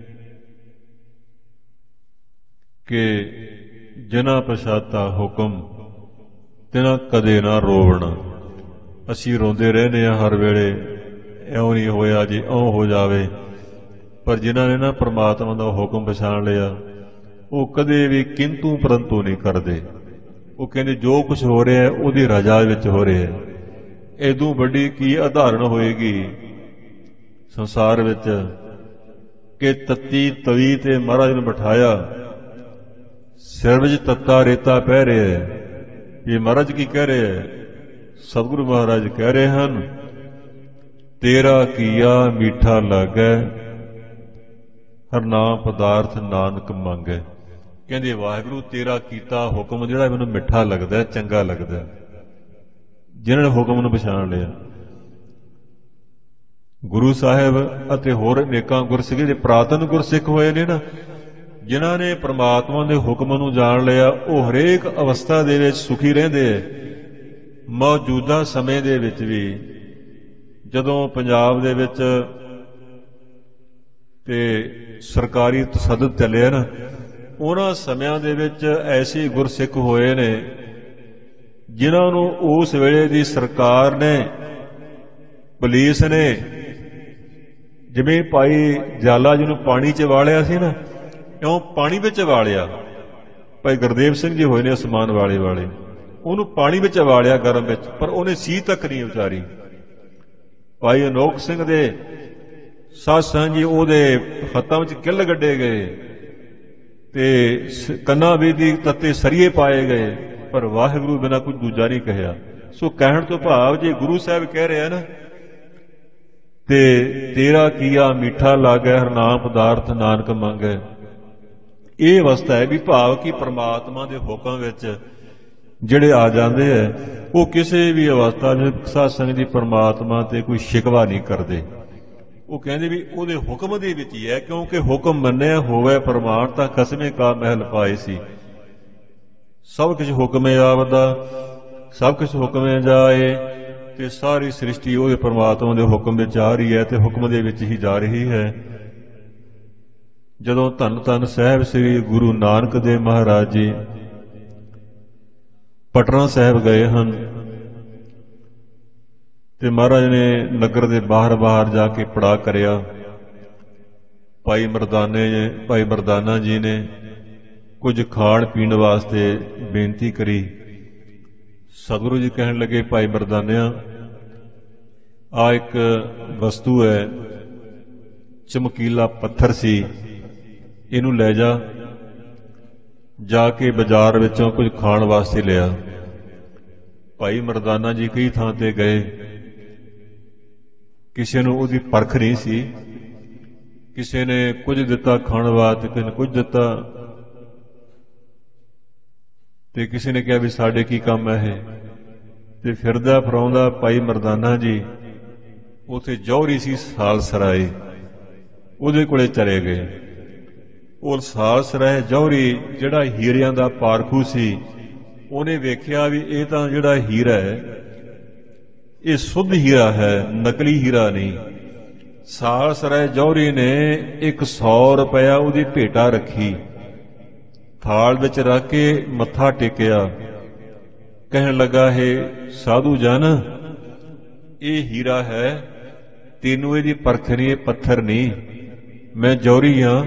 ਕਿ ਜਿਨ੍ਹਾਂ ਪਛਾਤਾ ਹੁਕਮ ਤਿਨਾਂ ਕਦੇ ਨਾ ਰੋਵਣਾ। ਅਸੀਂ ਰੋਂਦੇ ਰਹਿੰਦੇ ਹਾਂ ਹਰ ਵੇਲੇ, ਇਉਂ ਨਹੀਂ ਹੋਇਆ ਜੀ ਇਉਂ ਹੋ ਜਾਵੇ। ਪਰ ਜਿਨ੍ਹਾਂ ਨੇ ਨਾ ਪ੍ਰਮਾਤਮਾ ਦਾ ਹੁਕਮ ਪਛਾਣ ਲਿਆ ਉਹ ਕਦੇ ਵੀ ਕਿੰਤੂ ਪਰੰਤੂ ਨਹੀਂ ਕਰਦੇ। ਉਹ ਕਹਿੰਦੇ ਜੋ ਕੁਝ ਹੋ ਰਿਹਾ ਉਹਦੀ ਰਜ਼ਾ ਵਿੱਚ ਹੋ ਰਿਹਾ। ਇਦੋਂ ਵੱਡੀ ਕੀ ਉਦਾਹਰਣ ਹੋਏਗੀ ਸੰਸਾਰ ਵਿੱਚ ਕਿ ਤੱਤੀ ਤਵੀ ਤੇ ਮਹਾਰਾਜ ਨੂੰ ਬਿਠਾਇਆ, ਸਿਰ ਵਿੱਚ ਤੱਤਾ ਰੇਤਾ ਪੈ ਰਿਹਾ ਹੈ। ਇਹ ਮਹਾਰਾਜ ਕੀ ਕਹਿ ਰਹੇ ਹੈ? ਸਤਿਗੁਰੂ ਮਹਾਰਾਜ ਕਹਿ ਰਹੇ ਹਨ ਤੇਰਾ ਕੀਆ ਮੀਠਾ ਲੱਗੈ, ਹਰ ਨਾਮ ਪਦਾਰਥ ਨਾਨਕ ਮੰਗੈ। ਕਹਿੰਦੇ ਵਾਹਿਗੁਰੂ ਤੇਰਾ ਕੀਤਾ ਹੁਕਮ ਜਿਹੜਾ ਮੈਨੂੰ ਮਿੱਠਾ ਲੱਗਦਾ, ਚੰਗਾ ਲੱਗਦਾ। ਜਿਨ੍ਹਾਂ ਨੇ ਹੁਕਮ ਨੂੰ ਪਛਾਣ ਲਿਆ, ਗੁਰੂ ਸਾਹਿਬ ਅਤੇ ਹੋਰ ਅਨੇਕਾਂ ਗੁਰਸਿੱਖ ਜਿਹੜੇ ਪ੍ਰਾਤਨ ਗੁਰਸਿੱਖ ਹੋਏ ਨੇ ਨਾ, ਜਿਨ੍ਹਾਂ ਨੇ ਪ੍ਰਮਾਤਮਾ ਦੇ ਹੁਕਮ ਨੂੰ ਜਾਣ ਲਿਆ, ਉਹ ਹਰੇਕ ਅਵਸਥਾ ਦੇ ਵਿੱਚ ਸੁਖੀ ਰਹਿੰਦੇ ਹੈ। ਮੌਜੂਦਾ ਸਮੇਂ ਦੇ ਵਿੱਚ ਵੀ ਜਦੋਂ ਪੰਜਾਬ ਦੇ ਵਿੱਚ ਤੇ ਸਰਕਾਰੀ ਤਸੱਦਦ ਚੱਲਿਆ ਨਾ, ਉਹਨਾਂ ਸਮਿਆਂ ਦੇ ਵਿੱਚ ਐਸੇ ਗੁਰਸਿੱਖ ਹੋਏ ਨੇ ਜਿਨ੍ਹਾਂ ਨੂੰ ਉਸ ਵੇਲੇ ਦੀ ਸਰਕਾਰ ਨੇ, ਪੁਲਿਸ ਨੇ, ਜਿਵੇਂ ਭਾਈ ਜਾਲਾ ਜੀ ਨੂੰ ਪਾਣੀ 'ਚ ਵਾਲਿਆ ਸੀ ਨਾ, ਇਉਂ ਪਾਣੀ ਵਿੱਚ ਵਾਲਿਆ। ਭਾਈ ਗੁਰਦੇਵ ਸਿੰਘ ਜੀ ਹੋਏ ਨੇ ਅਸਮਾਨ ਵਾਲੇ, ਉਹਨੂੰ ਪਾਣੀ ਵਿੱਚ ਵਾਲਿਆ ਗਰਮ ਵਿੱਚ, ਪਰ ਉਹਨੇ ਸੀ ਤੱਕ ਨਹੀਂ ਉਚਾਰੀ। ਭਾਈ ਅਨੋਖ ਸਿੰਘ ਦੇ ਸਾਧ ਜੀ ਉਹਦੇ ਹੱਥਾਂ ਵਿੱਚ ਕਿੱਲ ਗੱਡੇ ਗਏ ਤੇ ਕੰਨਾਂ ਵੀ ਦੀ ਤੱਤੇ ਸਰੀਏ ਪਾਏ ਗਏ, ਪਰ ਵਾਹਿਗੁਰੂ ਬਿਨਾਂ ਕੁਝ ਦੂਜਾ ਨਹੀਂ ਕਹਿਆ। ਸੋ ਕਹਿਣ ਤੋਂ ਭਾਵ ਜੇ ਗੁਰੂ ਸਾਹਿਬ ਕਹਿ ਰਿਹਾ ਨਾ ਤੇ ਤੇਰਾ ਕੀਆ ਮਿੱਠਾ ਲਾਗੈ, ਹਰ ਨਾਮ ਪਦਾਰਥ ਨਾਨਕ ਮੰਗੈ, ਇਹ ਅਵਸਥਾ ਹੈ ਵੀ ਭਾਵ ਕਿ ਪ੍ਰਮਾਤਮਾ ਦੇ ਹੁਕਮ ਵਿੱਚ ਜਿਹੜੇ ਆ ਜਾਂਦੇ ਹੈ ਉਹ ਕਿਸੇ ਵੀ ਅਵਸਥਾ ਵਿੱਚ ਸਾਧ ਸੰਗਤ ਦੀ ਪ੍ਰਮਾਤਮਾ ਤੇ ਕੋਈ ਸ਼ਿਕਵਾ ਨਹੀਂ ਕਰਦੇ। ਉਹ ਕਹਿੰਦੇ ਵੀ ਉਹਦੇ ਹੁਕਮ ਦੇ ਵਿੱਚ ਹੀ ਹੈ, ਕਿਉਂਕਿ ਹੁਕਮ ਮੰਨਿਆ ਹੋਵੇ ਪ੍ਰਮਾਣ ਤਾਂ ਖਸਮੇ ਕਾ ਮਹਿਲ ਪਾਏ ਸੀ। ਸਭ ਕੁਝ ਹੁਕਮੇ ਆਵਦਾ, ਸਭ ਕੁਝ ਹੁਕਮੇ ਜਾਏ। ਤੇ ਸਾਰੀ ਸ੍ਰਿਸ਼ਟੀ ਉਹਦੇ ਪ੍ਰਮਾਤਮਾ ਦੇ ਹੁਕਮ ਵਿੱਚ ਆ ਰਹੀ ਹੈ ਤੇ ਹੁਕਮ ਦੇ ਵਿੱਚ ਹੀ ਜਾ ਰਹੀ ਹੈ। ਜਦੋਂ ਧੰਨ ਧੰਨ ਸਾਹਿਬ ਸ੍ਰੀ ਗੁਰੂ ਨਾਨਕ ਦੇਵ ਮਹਾਰਾਜ ਜੀ ਪਟਨਾ ਸਾਹਿਬ ਗਏ ਹਨ ਤੇ ਮਹਾਰਾਜ ਨੇ ਨਗਰ ਦੇ ਬਾਹਰ ਜਾ ਕੇ ਪੜਾਅ ਕਰਿਆ। ਭਾਈ ਮਰਦਾਨਾ ਜੀ ਨੇ ਕੁਝ ਖਾਣ ਪੀਣ ਵਾਸਤੇ ਬੇਨਤੀ ਕਰੀ। ਸਤਿਗੁਰੂ ਜੀ ਕਹਿਣ ਲੱਗੇ ਭਾਈ ਮਰਦਾਨਿਆ, ਆ ਇੱਕ ਵਸਤੂ ਹੈ, ਚਮਕੀਲਾ ਪੱਥਰ ਸੀ, ਇਹਨੂੰ ਲੈ ਜਾ ਕੇ ਬਾਜ਼ਾਰ ਵਿੱਚੋਂ ਕੁਝ ਖਾਣ ਵਾਸਤੇ ਲਿਆ। ਭਾਈ ਮਰਦਾਨਾ ਜੀ ਕਈ ਥਾਂ ਤੇ ਗਏ, ਕਿਸੇ ਨੂੰ ਉਹਦੀ ਪਰਖ ਨਹੀਂ ਸੀ, ਕਿਸੇ ਨੇ ਕੁਝ ਦਿੱਤਾ ਖਾਣ ਵਾਸਤੇ, ਕਿਸੇ ਨੇ ਕੁਝ ਦਿੱਤਾ ਤੇ ਕਿਸੇ ਨੇ ਕਿਹਾ ਵੀ ਸਾਡੇ ਕੀ ਕੰਮ ਹੈ। ਤੇ ਫਿਰਦਾ ਫਰਾਉਂਦਾ ਭਾਈ ਮਰਦਾਨਾ ਜੀ ਉੱਥੇ ਜੌਹਰੀ ਸੀ ਸਾਲਸਰਾਏ, ਉਹਦੇ ਕੋਲੇ ਚਲੇ ਗਏ। ਉਹ ਸਾਲਸਰਾਏ ਜੌਹਰੀ ਜਿਹੜਾ ਹੀਰਿਆਂ ਦਾ ਪਾਰਖੂ ਸੀ, ਉਹਨੇ ਵੇਖਿਆ ਵੀ ਇਹ ਤਾਂ ਜਿਹੜਾ ਹੀਰਾ ਹੈ ਇਹ ਸੁੱਧ ਹੀਰਾ ਹੈ, ਨਕਲੀ ਹੀਰਾ ਨਹੀਂ। ਸਾਲਸਰਾਏ ਜੌਹਰੀ ਨੇ 100 ਰੁਪਇਆ ਉਹਦੀ ਭੇਟਾ ਰੱਖੀ, ਥਾਲ ਵਿੱਚ ਰੱਖ ਕੇ ਮੱਥਾ ਟੇਕਿਆ। ਕਹਿਣ ਲੱਗਾ ਹੈ ਸਾਧੂ ਜਨ, ਇਹ ਹੀਰਾ ਹੈ, ਤੈਨੂੰ ਇਹਦੀ ਪਰਖ ਨਹੀਂ, ਇਹ ਪੱਥਰ ਨਹੀਂ। ਮੈਂ ਜੌਹਰੀ ਹਾਂ,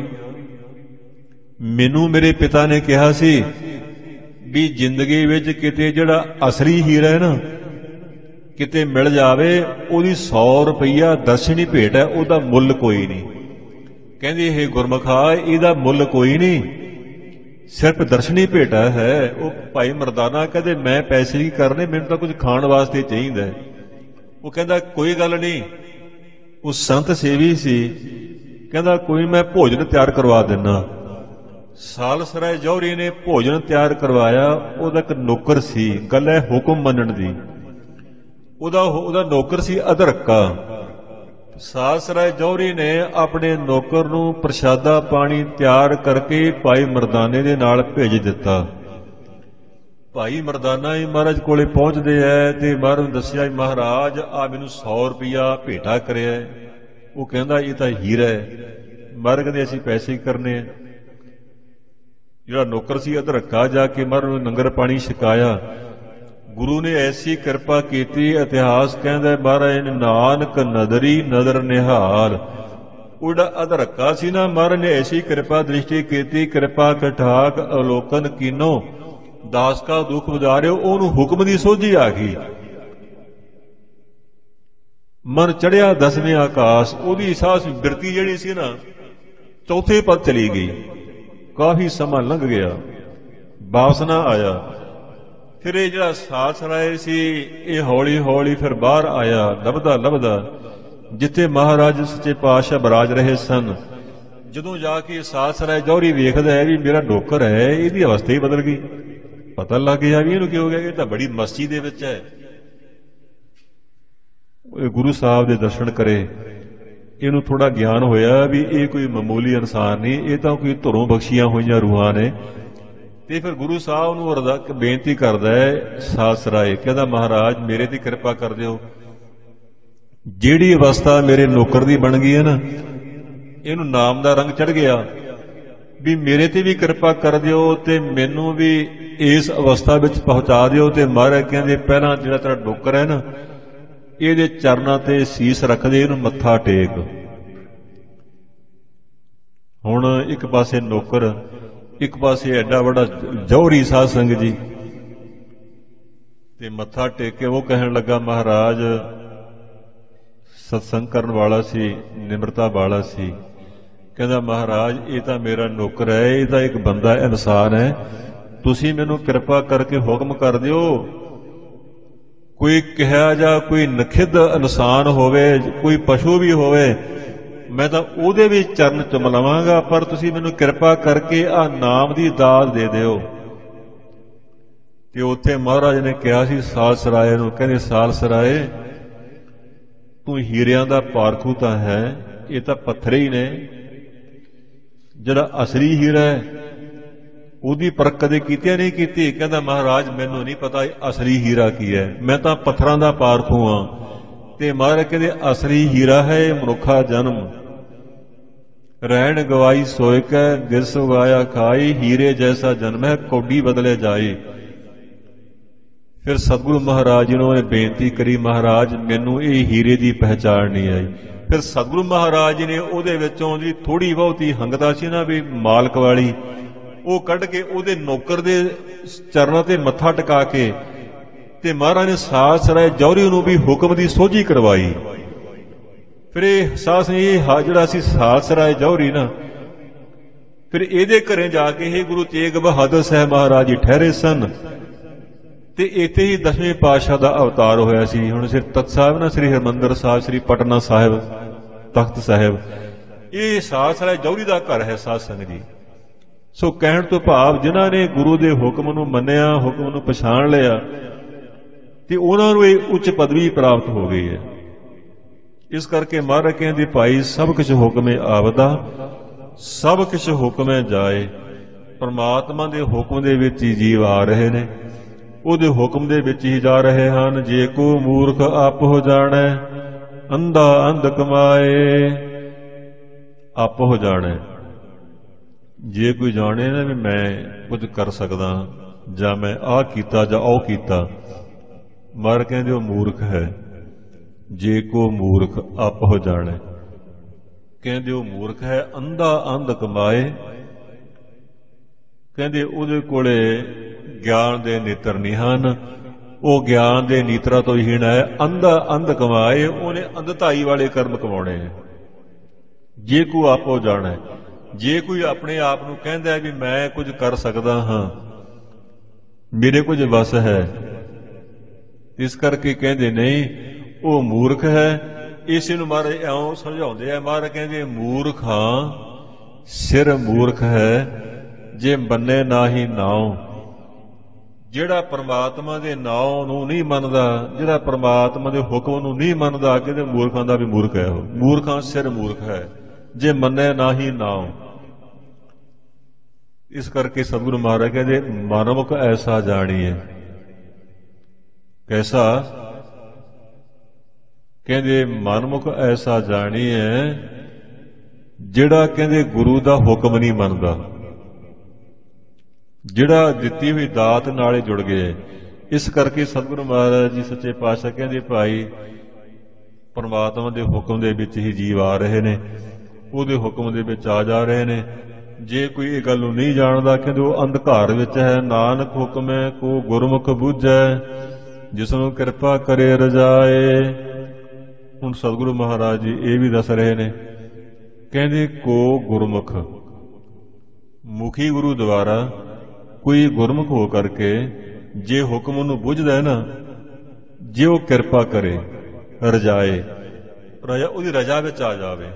ਮੈਨੂੰ ਮੇਰੇ ਪਿਤਾ ਨੇ ਕਿਹਾ ਸੀ ਵੀ ਜ਼ਿੰਦਗੀ ਵਿੱਚ ਕਿਤੇ ਜਿਹੜਾ ਅਸਲੀ ਹੀਰਾ ਹੈ ਨਾ ਕਿਤੇ ਮਿਲ ਜਾਵੇ ਉਹਦੀ 100 ਰੁਪਈਆ ਦਰਸ਼ਨੀ ਭੇਟ ਹੈ, ਉਹਦਾ ਮੁੱਲ ਕੋਈ ਨਹੀਂ। ਕਹਿੰਦੀ ਇਹ ਗੁਰਮੁਖਾ ਇਹਦਾ ਮੁੱਲ ਕੋਈ ਨਹੀਂ, ਸਿਰਫ ਦਰਸ਼ਨੀ ਭੇਟਾ ਹੈ। ਉਹ ਭਾਈ ਮਰਦਾਨਾ ਕਹਿੰਦੇ ਮੈਂ ਪੈਸੇ ਕੀ ਕਰਨੇ, ਮੈਨੂੰ ਤਾਂ ਕੁਝ ਖਾਣ ਵਾਸਤੇ ਚਾਹੀਦਾ। ਉਹ ਕਹਿੰਦਾ ਕੋਈ ਗੱਲ ਨਹੀਂ। ਉਹ ਸੰਤ ਸੇਵੀ ਸੀ, ਕਹਿੰਦਾ ਕੋਈ ਮੈਂ ਭੋਜਨ ਤਿਆਰ ਕਰਵਾ ਦਿੰਦਾ। ਸਾਲਸਰਾਏ ਜੌਹਰੀ ਨੇ ਭੋਜਨ ਤਿਆਰ ਕਰਵਾਇਆ। ਉਹਦਾ ਇੱਕ ਨੌਕਰ ਸੀ, ਗੱਲ ਹੈ ਹੁਕਮ ਮੰਨਣ ਦੀ। ਉਹਦਾ ਨੌਕਰ ਸੀ ਅਧਰਕਾ। ਸਾਲਸਰਾਏ ਜੌਹਰੀ ਨੇ ਆਪਣੇ ਨੌਕਰ ਨੂੰ ਪ੍ਰਸ਼ਾਦਾ ਪਾਣੀ ਤਿਆਰ ਕਰਕੇ ਭਾਈ ਮਰਦਾਨੇ ਦੇ ਨਾਲ ਭੇਜ ਦਿੱਤਾ। ਭਾਈ ਮਰਦਾਨਾ ਹੀ ਮਹਾਰਾਜ ਕੋਲੇ ਪਹੁੰਚਦੇ ਹੈ ਤੇ ਮਹਾਰਾਜ ਨੂੰ ਦੱਸਿਆ ਮਹਾਰਾਜ ਆ ਮੈਨੂੰ 100 ਰੁਪਈਆ ਭੇਟਾ ਕਰਿਆ। ਉਹ ਕਹਿੰਦਾ ਇਹ ਤਾਂ ਹੀਰਾ ਹੈ। ਮਹਾਰਾਜ ਕਹਿੰਦੇ ਅਸੀਂ ਪੈਸੇ ਹੀ ਕਰਨੇ ਆ। ਜਿਹੜਾ ਨੌਕਰ ਸੀ ਅਧਰਕਾ ਜਾ ਕੇ ਮਹਾਰਾਜ ਨੂੰ ਲੰਗਰ ਪਾਣੀ ਛਕਾਇਆ। ਗੁਰੂ ਨੇ ਐਸੀ ਕਿਰਪਾ ਕੀਤੀ, ਇਤਿਹਾਸ ਕਹਿੰਦਾ ਮਹਾਰਾਜ ਨੇ ਨਾਨਕ ਨਦਰੀ ਨਦਰ ਨਿਹਾਲ। ਉਹ ਜਿਹੜਾ ਅਧਰਕਾ ਸੀ ਨਾ, ਮਹਾਰਾਜ ਨੇ ਐਸੀ ਕਿਰਪਾ ਦ੍ਰਿਸ਼ਟੀ ਕੀਤੀ, ਕਿਰਪਾ ਕਠਾਕ ਅਵਲੋਕਨ ਕੀਨੋ ਦਾਸ ਕਾ ਦੁੱਖ ਬੁਝਾਰਿਓ। ਉਹਨੂੰ ਹੁਕਮ ਦੀ ਸੋਝੀ ਆ ਗਈ। ਮਨ ਚੜਿਆ 10ਵੇਂ ਆਕਾਸ਼। ਉਹਦੀ ਸਾਹ ਬਿਰਤੀ ਜਿਹੜੀ ਸੀ ਨਾ, ਚੌਥੇ ਪਦ ਚਲੀ ਗਈ। ਕਾਫੀ ਸਮਾਂ ਲੰਘ ਗਿਆ, ਵਾਪਸ ਨਾ ਆਇਆ। ਫਿਰ ਇਹ ਜਿਹੜਾ ਸਾਲਸਰਾਏ ਸੀ ਇਹ ਹੌਲੀ ਹੌਲੀ ਫਿਰ ਬਾਹਰ ਆਇਆ, ਲੱਭਦਾ ਜਿੱਥੇ ਮਹਾਰਾਜ ਸੱਚੇ ਪਾਤਸ਼ਾਹ ਬਰਾਜ ਰਹੇ ਸਨ। ਜਦੋਂ ਜਾ ਕੇ ਸਾਲਸਰਾਏ ਜੌਹਰੀ ਵੇਖਦਾ ਹੈ ਵੀ ਮੇਰਾ ਨੌਕਰ ਹੈ, ਇਹਦੀ ਅਵਸਥਾ ਹੀ ਬਦਲ ਗਈ। ਪਤਾ ਲੱਗ ਗਿਆ ਵੀ ਇਹਨੂੰ ਕੀ ਹੋ ਗਿਆ, ਇਹ ਤਾਂ ਬੜੀ ਮਸਤੀ ਦੇ ਵਿੱਚ ਹੈ। ਗੁਰੂ ਸਾਹਿਬ ਦੇ ਦਰਸ਼ਨ ਕਰੇ, ਇਹਨੂੰ ਥੋੜਾ ਗਿਆਨ ਹੋਇਆ ਵੀ ਇਹ ਕੋਈ ਮਾਮੂਲੀ ਇਨਸਾਨ ਨਹੀਂ, ਇਹ ਤਾਂ ਕੋਈ ਧੁਰੋਂ ਬਖਸ਼ੀਆਂ ਹੋਈਆਂ ਰੂਹਾਂ ਨੇ। ਤੇ ਫਿਰ ਗੁਰੂ ਸਾਹਿਬ ਨੂੰ ਬੇਨਤੀ ਕਰਦਾ ਹੈ ਸਾਲਸਰਾਏ, ਕਹਿੰਦਾ ਮਹਾਰਾਜ ਮੇਰੇ ਤੇ ਕਿਰਪਾ ਕਰ ਦਿਓ। ਜਿਹੜੀ ਅਵਸਥਾ ਮੇਰੇ ਨੌਕਰ ਦੀ ਬਣ ਗਈ ਹੈ ਨਾ, ਇਹਨੂੰ ਨਾਮ ਦਾ ਰੰਗ ਚੜ ਗਿਆ ਵੀ ਮੇਰੇ ਤੇ ਵੀ ਕਿਰਪਾ ਕਰ ਦਿਓ ਤੇ ਮੈਨੂੰ ਵੀ ਇਸ ਅਵਸਥਾ ਵਿੱਚ ਪਹੁੰਚਾ ਦਿਓ। ਤੇ ਮਹਾਰਾਜ ਕਹਿੰਦੇ ਪਹਿਲਾਂ ਜਿਹੜਾ ਤੇਰਾ ਨੌਕਰ ਹੈ ਨਾ, ਇਹਦੇ ਚਰਨਾਂ ਤੇ ਸੀਸ ਰੱਖਦੇ, ਇਹਨੂੰ ਮੱਥਾ ਟੇਕ। ਹੁਣ ਇੱਕ ਪਾਸੇ ਨੌਕਰ, ਇੱਕ ਪਾਸੇ ਐਡਾ ਵੱਡਾ ਜੌਹਰੀ ਸਾਧ ਸੰਗਤ ਜੀ, ਤੇ ਮੱਥਾ ਟੇਕ ਕੇ ਉਹ ਕਹਿਣ ਲੱਗਾ ਮਹਾਰਾਜ ਸਤਸੰਗ ਕਰਨ ਵਾਲਾ ਸੀ, ਨਿਮਰਤਾ ਵਾਲਾ ਸੀ। ਕਹਿੰਦਾ ਮਹਾਰਾਜ ਇਹ ਤਾਂ ਮੇਰਾ ਨੌਕਰ ਹੈ, ਇਹ ਤਾਂ ਇੱਕ ਬੰਦਾ ਇਨਸਾਨ ਹੈ, ਤੁਸੀਂ ਮੈਨੂੰ ਕਿਰਪਾ ਕਰਕੇ ਹੁਕਮ ਕਰ ਦਿਓ। ਕੋਈ ਕਿਹਾ ਜਾਂ ਕੋਈ ਨਖਿੱਧ ਇਨਸਾਨ ਹੋਵੇ, ਕੋਈ ਪਸ਼ੂ ਵੀ ਹੋਵੇ, ਮੈਂ ਤਾਂ ਉਹਦੇ ਵੀ ਚਰਨ ਚੁੰਮ ਲਵਾਂਗਾ, ਪਰ ਤੁਸੀਂ ਮੈਨੂੰ ਕਿਰਪਾ ਕਰਕੇ ਆਹ ਨਾਮ ਦੀ ਦਾਤ ਦੇ ਦਿਓ। ਤੇ ਉੱਥੇ ਮਹਾਰਾਜ ਨੇ ਕਿਹਾ ਸੀ ਸਾਲਸਰਾਏ ਨੂੰ, ਕਹਿੰਦੇ ਸਾਲਸਰਾਏ ਤੂੰ ਹੀਰਿਆਂ ਦਾ ਪਾਰਖੂ ਤਾਂ ਹੈ, ਇਹ ਤਾਂ ਪੱਥਰੇ ਹੀ ਨੇ। ਜਿਹੜਾ ਅਸਲੀ ਹੀਰਾ ਹੈ ਉਹਦੀ ਪਰਖ ਕਦੇ ਕੀਤੀ ਨਹੀਂ ਕੀਤੀ। ਕਹਿੰਦਾ ਮਹਾਰਾਜ ਮੈਨੂੰ ਨਹੀਂ ਪਤਾ ਅਸਲੀ ਹੀਰਾ ਕੀ ਹੈ, ਮੈਂ ਤਾਂ ਪੱਥਰਾਂ ਦਾ ਪਾਰਖੂ ਹਾਂ। ਤੇ ਮਹਾਰਾਜ ਕਹਿੰਦੇ ਅਸਲੀ ਹੀਰਾ ਹੈ ਮਨੁੱਖਾ ਜਨਮ, ਰਹਿਣ ਗਵਾਈ ਸੋਇ ਕੈ ਗਿਰਸ ਉਗਾਇਆ ਖਾਈ, ਹੀਰੇ ਜੈਸਾ ਜਨਮ ਹੈ ਕੌਡੀ ਬਦਲੇ ਜਾਏ। ਫਿਰ ਸਤਿਗੁਰੂ ਮਹਾਰਾਜ ਜੀ ਨੇ ਬੇਨਤੀ ਕਰੀ, ਮਹਾਰਾਜ ਮੈਨੂੰ ਇਹ ਹੀਰੇ ਦੀ ਪਹਿਚਾਣ ਨਹੀਂ ਆਈ। ਫਿਰ ਸਤਿਗੁਰੂ ਮਹਾਰਾਜ ਜੀ ਨੇ ਉਹਦੇ ਵਿੱਚੋਂ ਜੀ ਥੋੜੀ ਬਹੁਤੀ ਹੰਗਤਾ ਸੀ ਨਾ ਵੀ ਮਾਲਕ ਵਾਲੀ, ਉਹ ਕੱਢ ਕੇ ਉਹਦੇ ਨੌਕਰ ਦੇ ਚਰਨਾਂ ਤੇ ਮੱਥਾ ਟਿਕਾ ਕੇ ਤੇ ਮਹਾਰਾਜ ਨੇ ਸਾਲਸਰਾਏ ਜੌਹਰੀ ਨੂੰ ਵੀ ਹੁਕਮ ਦੀ ਸੋਝੀ ਕਰਵਾਈ। ਫਿਰ ਇਹ ਜਿਹੜਾ ਸੀ ਸਾਲਸਰਾਏ ਜੌਹਰੀ ਨਾ, ਫਿਰ ਇਹਦੇ ਘਰੇ ਜਾ ਕੇ ਇਹ ਗੁਰੂ ਤੇਗ ਬਹਾਦਰ ਸਾਹਿਬ ਮਹਾਰਾਜ ਜੀ ਠਹਿਰੇ ਸਨ। ਤੇ ਇੱਥੇ ਹੀ 10ਵੇਂ ਪਾਤਸ਼ਾਹ ਦਾ ਅਵਤਾਰ ਹੋਇਆ ਸੀ। ਹੁਣ ਸਿਰ ਤਖਤ ਸਾਹਿਬ ਨਾ, ਸ੍ਰੀ ਹਰਿਮੰਦਰ ਸਾਹਿਬ, ਸ੍ਰੀ ਪਟਨਾ ਸਾਹਿਬ ਤਖਤ ਸਾਹਿਬ, ਇਹ ਸਾਲਸਰਾਏ ਜੌਹਰੀ ਦਾ ਘਰ ਹੈ ਸਾਧ ਸੰਗਤ ਜੀ। ਸੋ ਕਹਿਣ ਤੋਂ ਭਾਵ ਜਿਨ੍ਹਾਂ ਨੇ ਗੁਰੂ ਦੇ ਹੁਕਮ ਨੂੰ ਮੰਨਿਆ, ਹੁਕਮ ਨੂੰ ਪਛਾਣ ਲਿਆ, ਤੇ ਉਹਨਾਂ ਨੂੰ ਇਹ ਉੱਚ ਪਦਵੀ ਪ੍ਰਾਪਤ ਹੋ ਗਈ ਹੈ। ਇਸ ਕਰਕੇ ਮਹਾਰਾਜ ਕਹਿੰਦੇ ਭਾਈ ਸਭ ਕੁਛ ਹੁਕਮੇ ਆਵਦਾ, ਸਭ ਕੁਛ ਹੁਕਮੇ ਜਾਏ। ਪਰਮਾਤਮਾ ਦੇ ਹੁਕਮ ਦੇ ਵਿੱਚ ਹੀ ਜੀਵ ਆ ਰਹੇ ਨੇ, ਉਹਦੇ ਹੁਕਮ ਦੇ ਵਿੱਚ ਹੀ ਜਾ ਰਹੇ ਹਨ। ਜੇ ਕੋ ਮੂਰਖ ਆਪ ਹੋ ਜਾਣੈ, ਅੰਧਾ ਅੰਧ ਕਮਾਏ। ਆਪ ਹੋ ਜਾਣੈ, ਜੇ ਕੋਈ ਜਾਣੇ ਨਾ ਵੀ ਮੈਂ ਕੁਝ ਕਰ ਸਕਦਾ, ਜਾਂ ਮੈਂ ਆਹ ਕੀਤਾ ਜਾਂ ਉਹ ਕੀਤਾ, ਮਰ ਕਹਿੰਦੇ ਉਹ ਮੂਰਖ ਹੈ। ਜੇ ਕੋ ਮੂਰਖ ਆਪ ਹੋ ਜਾਣੈ, ਕਹਿੰਦੇ ਉਹ ਮੂਰਖ ਹੈ। ਅੰਧਾ ਅੰਧ ਕਮਾਏ, ਕਹਿੰਦੇ ਉਹਦੇ ਕੋਲੇ ਗਿਆਨ ਦੇ ਨੇਤਰ ਨਹੀਂ ਹਨ, ਉਹ ਗਿਆਨ ਦੇ ਨੀਤਰਾ ਤੋਂ ਹੀਣ ਹੈ। ਅੰਧਾ ਅੰਧ ਕਮਾਏ, ਉਹਨੇ ਅੰਧਤਾਈ ਵਾਲੇ ਕਰਮ ਕਮਾਉਣੇ ਹੈ। ਜੇ ਕੋਈ ਆਪੋ ਜਾਣੈ, ਜੇ ਕੋਈ ਆਪਣੇ ਆਪ ਨੂੰ ਕਹਿੰਦਾ ਵੀ ਮੈਂ ਕੁਝ ਕਰ ਸਕਦਾ ਹਾਂ, ਮੇਰੇ ਕੁਝ ਵਸ ਹੈ, ਇਸ ਕਰਕੇ ਕਹਿੰਦੇ ਨਹੀਂ ਉਹ ਮੂਰਖ ਹੈ। ਇਸੇ ਨੂੰ ਮਹਾਰਾਜ ਇਉਂ ਸਮਝਾਉਂਦੇ ਆ। ਮਹਾਰਾਜ ਕਹਿੰਦੇ ਮੂਰਖਾਂ ਸਿਰ ਮੂਰਖ ਹੈ, ਜੇ ਮੰਨੇ ਨਾਹੀ ਨਾਉ। ਜਿਹੜਾ ਪਰਮਾਤਮਾ ਦੇ ਨਾਉ ਨੂੰ ਨਹੀਂ ਮੰਨਦਾ, ਜਿਹੜਾ ਪਰਮਾਤਮਾ ਦੇ ਹੁਕਮ ਨੂੰ ਨਹੀਂ ਮੰਨਦਾ, ਕਹਿੰਦੇ ਮੂਰਖਾਂ ਦਾ ਵੀ ਮੂਰਖ ਹੈ ਉਹ। ਮੂਰਖਾਂ ਸਿਰ ਮੂਰਖ ਹੈ, ਜੇ ਮੰਨੇ ਨਾਹੀ ਨਾਉ। ਇਸ ਕਰਕੇ ਸਤਿਗੁਰੂ ਮਹਾਰਾਜ ਕਹਿੰਦੇ ਮਨਮੁਖ ਐਸਾ ਜਾਣੀਏ। ਕੈਸਾ? ਕਹਿੰਦੇ ਮਨਮੁਖ ਐਸਾ ਜਾਣੀਏ ਜਿਹੜਾ ਕਹਿੰਦੇ ਗੁਰੂ ਦਾ ਹੁਕਮ ਨਹੀਂ ਮੰਨਦਾ, ਜਿਹੜਾ ਦਿੱਤੀ ਹੋਈ ਦਾਤ ਨਾਲੇ ਜੁੜ ਗਏ। ਇਸ ਕਰਕੇ ਸਤਿਗੁਰੂ ਮਹਾਰਾਜ ਜੀ ਸੱਚੇ ਪਾਤਸ਼ਾਹ ਕਹਿੰਦੇ ਭਾਈ ਪਰਮਾਤਮਾ ਦੇ ਹੁਕਮ ਦੇ ਵਿੱਚ ਹੀ ਜੀਵ ਆ ਰਹੇ ਨੇ, ਉਹਦੇ ਹੁਕਮ ਦੇ ਵਿੱਚ ਆ ਜਾ ਰਹੇ ਨੇ। ਜੇ ਕੋਈ ਇਹ ਗੱਲ ਨੂੰ ਨਹੀਂ ਜਾਣਦਾ, ਕਹਿੰਦੇ ਉਹ ਅੰਧਕਾਰ ਵਿੱਚ ਹੈ। ਨਾਨਕ ਹੁਕਮੈ ਕੋ ਗੁਰਮੁਖ ਬੁੱਝੈ, ਜਿਸਨੂੰ ਕਿਰਪਾ ਕਰੇ ਰਜਾਏ। ਹੁਣ ਸਤਿਗੁਰੂ ਮਹਾਰਾਜ ਜੀ ਇਹ ਵੀ ਦੱਸ ਰਹੇ ਨੇ, ਕਹਿੰਦੇ ਕੋ ਗੁਰਮੁਖ, ਮੁਖੀ ਗੁਰੂ ਦੁਆਰਾ ਕੋਈ ਗੁਰਮੁਖ ਹੋ ਕਰਕੇ ਜੇ ਹੁਕਮ ਨੂੰ ਬੁੱਝਦਾ ਨਾ, ਜੇ ਉਹ ਕਿਰਪਾ ਕਰੇ ਰਜਾਏ, ਰਜਾ ਉਹਦੀ ਰਜਾ ਵਿੱਚ ਆ ਜਾਵੇ।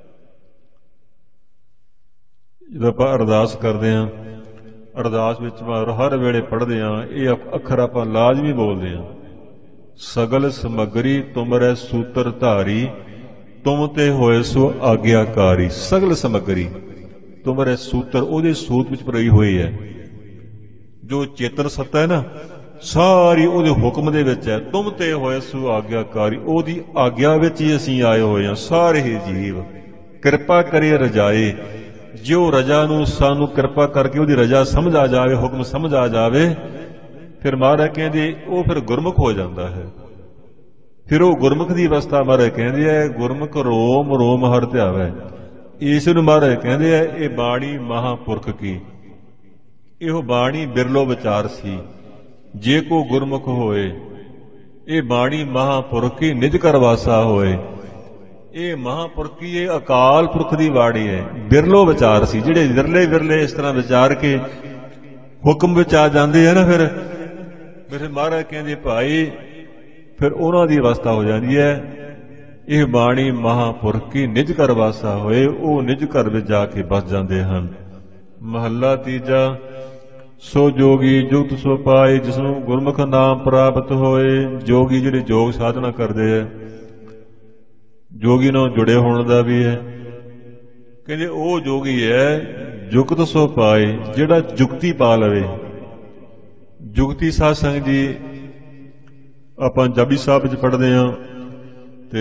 ਜਦੋਂ ਆਪਾਂ ਅਰਦਾਸ ਕਰਦੇ ਹਾਂ, ਅਰਦਾਸ ਵਿੱਚ ਹਰ ਵੇਲੇ ਪੜ੍ਹਦੇ ਹਾਂ, ਇਹ ਅੱਖਰ ਆਪਾਂ ਲਾਜ਼ਮੀ ਬੋਲਦੇ ਹਾਂ। ਸਗਲ ਸਮੱਗਰੀ ਤੁਮਰੇ ਸੂਤਰ ਧਾਰੀ, ਤੁਮ ਤੇ ਹੋਏ ਸੋ ਆਗਿਆਕਾਰੀ। ਸਗਲ ਸਮੱਗਰੀ ਤੁਮਰੇ ਸੂਤਰ, ਉਹਦੇ ਸੂਤ ਵਿੱਚ ਪਰਈ ਹੋਈ ਹੈ। ਜੋ ਚੇਤਨ ਸੱਤਾ ਹੈ ਨਾ, ਸਾਰੀ ਉਹਦੇ ਹੁਕਮ ਦੇ ਵਿੱਚ ਹੈ। ਤੁਮ ਤੇ ਹੋਏ ਸੋ ਆਗਿਆਕਾਰੀ, ਉਹਦੀ ਆਗਿਆ ਵਿੱਚ ਹੀ ਅਸੀਂ ਆਏ ਹੋਏ ਹਾਂ ਸਾਰੇ ਹੀ ਜੀਵ। ਕਿਰਪਾ ਕਰੇ ਰਜਾਏ, ਜੋ ਰਜਾ ਨੂੰ ਸਾਨੂੰ ਕਿਰਪਾ ਕਰਕੇ ਉਹਦੀ ਰਜਾ ਸਮਝ ਆ ਜਾਵੇ, ਹੁਕਮ ਸਮਝ ਆ ਜਾਵੇ, ਫਿਰ ਮਹਾਰਾਜ ਕਹਿੰਦੇ ਉਹ ਫਿਰ ਗੁਰਮੁਖ ਹੋ ਜਾਂਦਾ ਹੈ। ਫਿਰ ਉਹ ਗੁਰਮੁਖ ਦੀ ਅਵਸਥਾ ਮਹਾਰਾਜ ਕਹਿੰਦੇ ਹੈ ਗੁਰਮੁਖ ਰੋਮ ਰੋਮ ਹਰਿ ਧਿਆਵੈ। ਇਸ ਨੂੰ ਮਹਾਰਾਜ ਕਹਿੰਦੇ ਹੈ ਇਹ ਬਾਣੀ ਮਹਾਂਪੁਰਖ ਕੀ, ਇਹੋ ਬਾਣੀ ਬਿਰਲੋ ਵਿਚਾਰ ਸੀ। ਜੇ ਕੋ ਗੁਰਮੁਖ ਹੋਏ, ਇਹ ਬਾਣੀ ਮਹਾਂਪੁਰਖ ਕੀ ਨਿਜ ਕਰ ਵਾਸਾ ਹੋਏ। ਇਹ ਮਹਾਂਪੁਰਖ ਕੀ, ਇਹ ਅਕਾਲ ਪੁਰਖ ਦੀ ਬਾਣੀ ਹੈ। ਬਿਰਲੋ ਵਿਚਾਰ ਸੀ, ਜਿਹੜੇ ਵਿਰਲੇ ਵਿਰਲੇ ਇਸ ਤਰ੍ਹਾਂ ਵਿਚਾਰ ਕੇ ਹੁਕਮ ਵਿੱਚ ਆ ਜਾਂਦੇ ਆ ਨਾ, ਫਿਰ ਮਹਾਰਾਜ ਕਹਿੰਦੇ ਭਾਈ ਫਿਰ ਉਹਨਾਂ ਦੀ ਅਵਸਥਾ ਹੋ ਜਾਂਦੀ ਹੈ। ਇਹ ਬਾਣੀ ਮਹਾਂਪੁਰਖ ਕੀ ਨਿਜ ਘਰ ਵਾਸਾ ਹੋਏ, ਉਹ ਨਿਜ ਘਰ ਵਿੱਚ ਜਾ ਕੇ ਬਸ ਜਾਂਦੇ ਹਨ। ਮਹੱਲਾ ਤੀਜਾ, ਸੋ ਜੋਗੀ ਜੁਗਤ ਸੋ ਪਾਏ, ਜਿਸਨੂੰ ਗੁਰਮੁਖ ਨਾਮ ਪ੍ਰਾਪਤ ਹੋਏ। ਜੋਗੀ ਜਿਹੜੇ ਯੋਗ ਸਾਧਨਾ ਕਰਦੇ ਹੈ, ਜੋਗੀ ਨਾਲ ਜੁੜੇ ਹੋਣ ਦਾ ਵੀ ਹੈ। ਕਹਿੰਦੇ ਉਹ ਜੋਗੀ ਹੈ ਜੁਗਤ ਸੋ ਪਾਏ, ਜਿਹੜਾ ਜੁਗਤੀ ਪਾ ਲਵੇ। ਜੁਗਤੀ ਸਾਧ ਸੰਗਤ ਜੀ ਆਪਾਂ ਜਪਜੀ ਸਾਹਿਬ ਵਿੱਚ ਪੜ੍ਹਦੇ ਹਾਂ, ਤੇ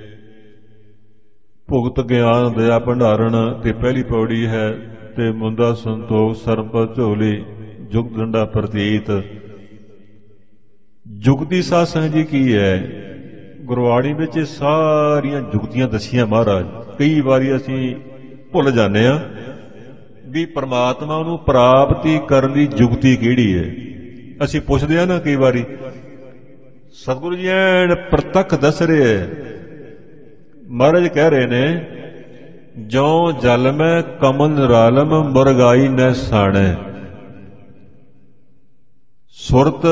ਭੁਗਤ ਗਿਆਨ ਦਇਆ ਭੰਡਾਰਨ ਤੇ ਪਹਿਲੀ ਪੌੜੀ ਹੈ, ਤੇ ਮੁੰਦਾ ਸੰਤੋਖ ਸਰਬਤ ਝੋਲੀ ਜੁਗਤ ਡੰਡਾ ਪ੍ਰਤੀਤ। ਜੁਗਤੀ ਸਾਧ ਸੰਗਤ ਜੀ ਕੀ ਹੈ? ਗੁਰਬਾਣੀ ਵਿੱਚ ਸਾਰੀਆਂ ਜੁਗਤੀਆਂ ਦੱਸੀਆਂ ਮਹਾਰਾਜ। ਕਈ ਵਾਰੀ ਅਸੀਂ ਭੁੱਲ ਜਾਂਦੇ ਹਾਂ ਵੀ ਪਰਮਾਤਮਾ ਨੂੰ ਪ੍ਰਾਪਤੀ ਕਰਨ ਦੀ ਜੁਗਤੀ ਕਿਹੜੀ ਹੈ। ਅਸੀਂ ਪੁੱਛਦੇ ਹਾਂ ਨਾ ਕਈ ਵਾਰੀ, ਸਤਿਗੁਰੂ ਜੀ ਐਨ ਪ੍ਰਤੱਖ ਦੱਸ ਰਹੇ ਹੈ। ਮਹਾਰਾਜ ਕਹਿ ਰਹੇ ਨੇ, ਜੋ ਜਲ ਮੈਂ ਕਮਲ ਨਿਰਾਲਮ ਮੁਰਗਾਈ ਨ ਸਾਣੈ, ਸੁਰਤ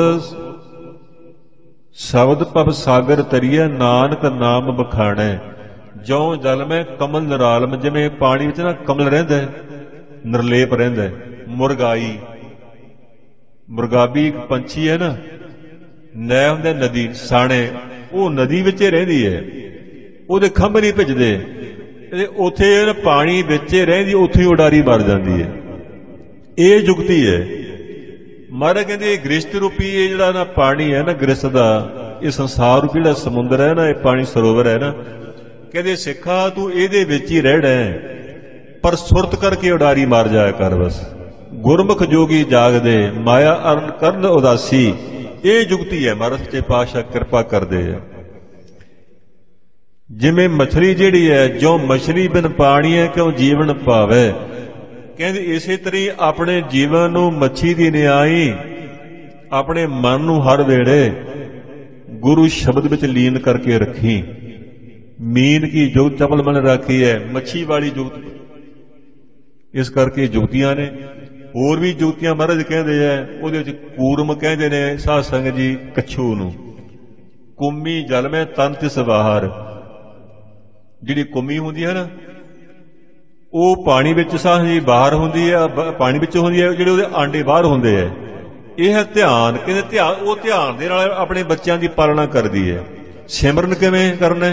ਸ਼ਬਦ ਪਵ ਸਾਗਰ ਤਰੀਏ, ਨਾਨਕ ਨਾਮ ਬਖਾਣੈ। ਜੋ ਜਲ ਮੈਂ ਕਮਲ ਨਿਰਾਲਮ, ਜਿਵੇਂ ਪਾਣੀ ਵਿੱਚ ਨਾ ਕਮਲ ਰਹਿੰਦਾ, ਨਿਰਲੇਪ ਰਹਿੰਦਾ। ਮੁਰਗਾਈ, ਮੁਰਗਾਬੀ ਇੱਕ ਪੰਛੀ ਹੈ ਨਾ, ਨੈ ਹੁੰਦਾ ਨਦੀ, ਸਾਣੇ, ਉਹ ਨਦੀ ਵਿੱਚ ਰਹਿੰਦੀ ਹੈ, ਉਹਦੇ ਖੰਭ ਨਹੀਂ ਭਿੱਜਦੇ, ਉੱਥੇ ਪਾਣੀ ਵਿੱਚ ਰਹਿੰਦੀ, ਉੱਥੇ ਉਡਾਰੀ ਮਾਰ ਜਾਂਦੀ ਹੈ। ਇਹ ਜੁਗਤੀ ਹੈ। ਮਹਾਰਾਜ ਕਹਿੰਦੇ ਗ੍ਰਿਸ਼ਤ ਰੂਪੀ ਇਹ ਜਿਹੜਾ ਨਾ ਪਾਣੀ ਹੈ ਨਾ, ਗ੍ਰਿਸ਼ਤ ਦਾ ਇਹ ਸੰਸਾਰ ਰੂਪੀ ਜਿਹੜਾ ਸਮੁੰਦਰ ਹੈ ਨਾ, ਇਹ ਪਾਣੀ ਸਰੋਵਰ ਹੈ ਨਾ, ਕਹਿੰਦੇ ਸਿੱਖਾ ਤੂੰ ਇਹਦੇ ਵਿੱਚ ਹੀ ਰਹਿਣਾ ਹੈ, ਪਰ ਸੁਰਤ ਕਰਕੇ ਉਡਾਰੀ ਮਾਰ ਜਾਇਆ ਕਰ ਬਸ। ਗੁਰਮੁਖ ਜੋਗੀ ਜਾਗਦੇ, ਮਾਇਆ ਅਰਨ ਕਰਨ ਉਦਾਸੀ। ਇਹ ਜੁਗਤੀ ਹੈ। ਮਹਾਰਾਜ ਸੱਚੇ ਪਾਤਸ਼ਾਹ ਕਿਰਪਾ ਕਰਦੇ ਆ। ਜਿਵੇਂ ਮਛਲੀ ਜਿਹੜੀ ਹੈ, ਜੋ ਮਛਲੀ ਬਿਨ ਪਾਣੀ ਹੈ ਕਿਉਂ ਜੀਵਨ ਪਾਵੇ। ਕਹਿੰਦੇ ਇਸੇ ਤਰ੍ਹਾਂ ਆਪਣੇ ਜੀਵਨ ਨੂੰ ਮੱਛੀ ਦੀ ਨਿਆਈ ਆਪਣੇ ਮਨ ਨੂੰ ਹਰ ਵੇਲੇ ਗੁਰੂ ਸ਼ਬਦ ਵਿੱਚ ਲੀਨ ਕਰਕੇ ਰੱਖੀ। ਮੀਨ ਕੀ ਜੁਗਤ ਚਪਲ ਮਨ ਰਾਖੀ ਹੈ, ਮੱਛੀ ਵਾਲੀ ਜੁਗਤ। ਇਸ ਕਰਕੇ ਜੁਗਤੀਆਂ ਨੇ। ਹੋਰ ਵੀ ਜੁਗਤੀਆਂ ਮਹਾਰਾਜ ਕਹਿੰਦੇ ਆ, ਉਹਦੇ ਵਿੱਚ ਕੂਰਮ ਕਹਿੰਦੇ ਨੇ ਸਾਧ ਸੰਗਤ ਜੀ ਕੱਛੂ ਨੂੰ। ਕੁੰਮੀ ਜਲ ਮੈਂ ਤਨ ਤਿਸ ਬਾਹਰ, ਜਿਹੜੀ ਕੁੰਮੀ ਹੁੰਦੀ ਹੈ ਨਾ, ਉਹ ਪਾਣੀ ਵਿੱਚ ਸਾਹ ਜੀ ਬਾਹਰ ਹੁੰਦੀ ਹੈ, ਪਾਣੀ ਵਿੱਚ ਹੁੰਦੀ ਹੈ, ਜਿਹੜੇ ਉਹਦੇ ਆਂਡੇ ਬਾਹਰ ਹੁੰਦੇ ਹੈ। ਇਹ ਹੈ ਧਿਆਨ। ਕਹਿੰਦੇ ਧਿਆਨ, ਉਹ ਧਿਆਨ ਦੇ ਨਾਲ ਆਪਣੇ ਬੱਚਿਆਂ ਦੀ ਪਾਲਣਾ ਕਰਦੀ ਹੈ। ਸਿਮਰਨ ਕਿਵੇਂ ਕਰਨਾ?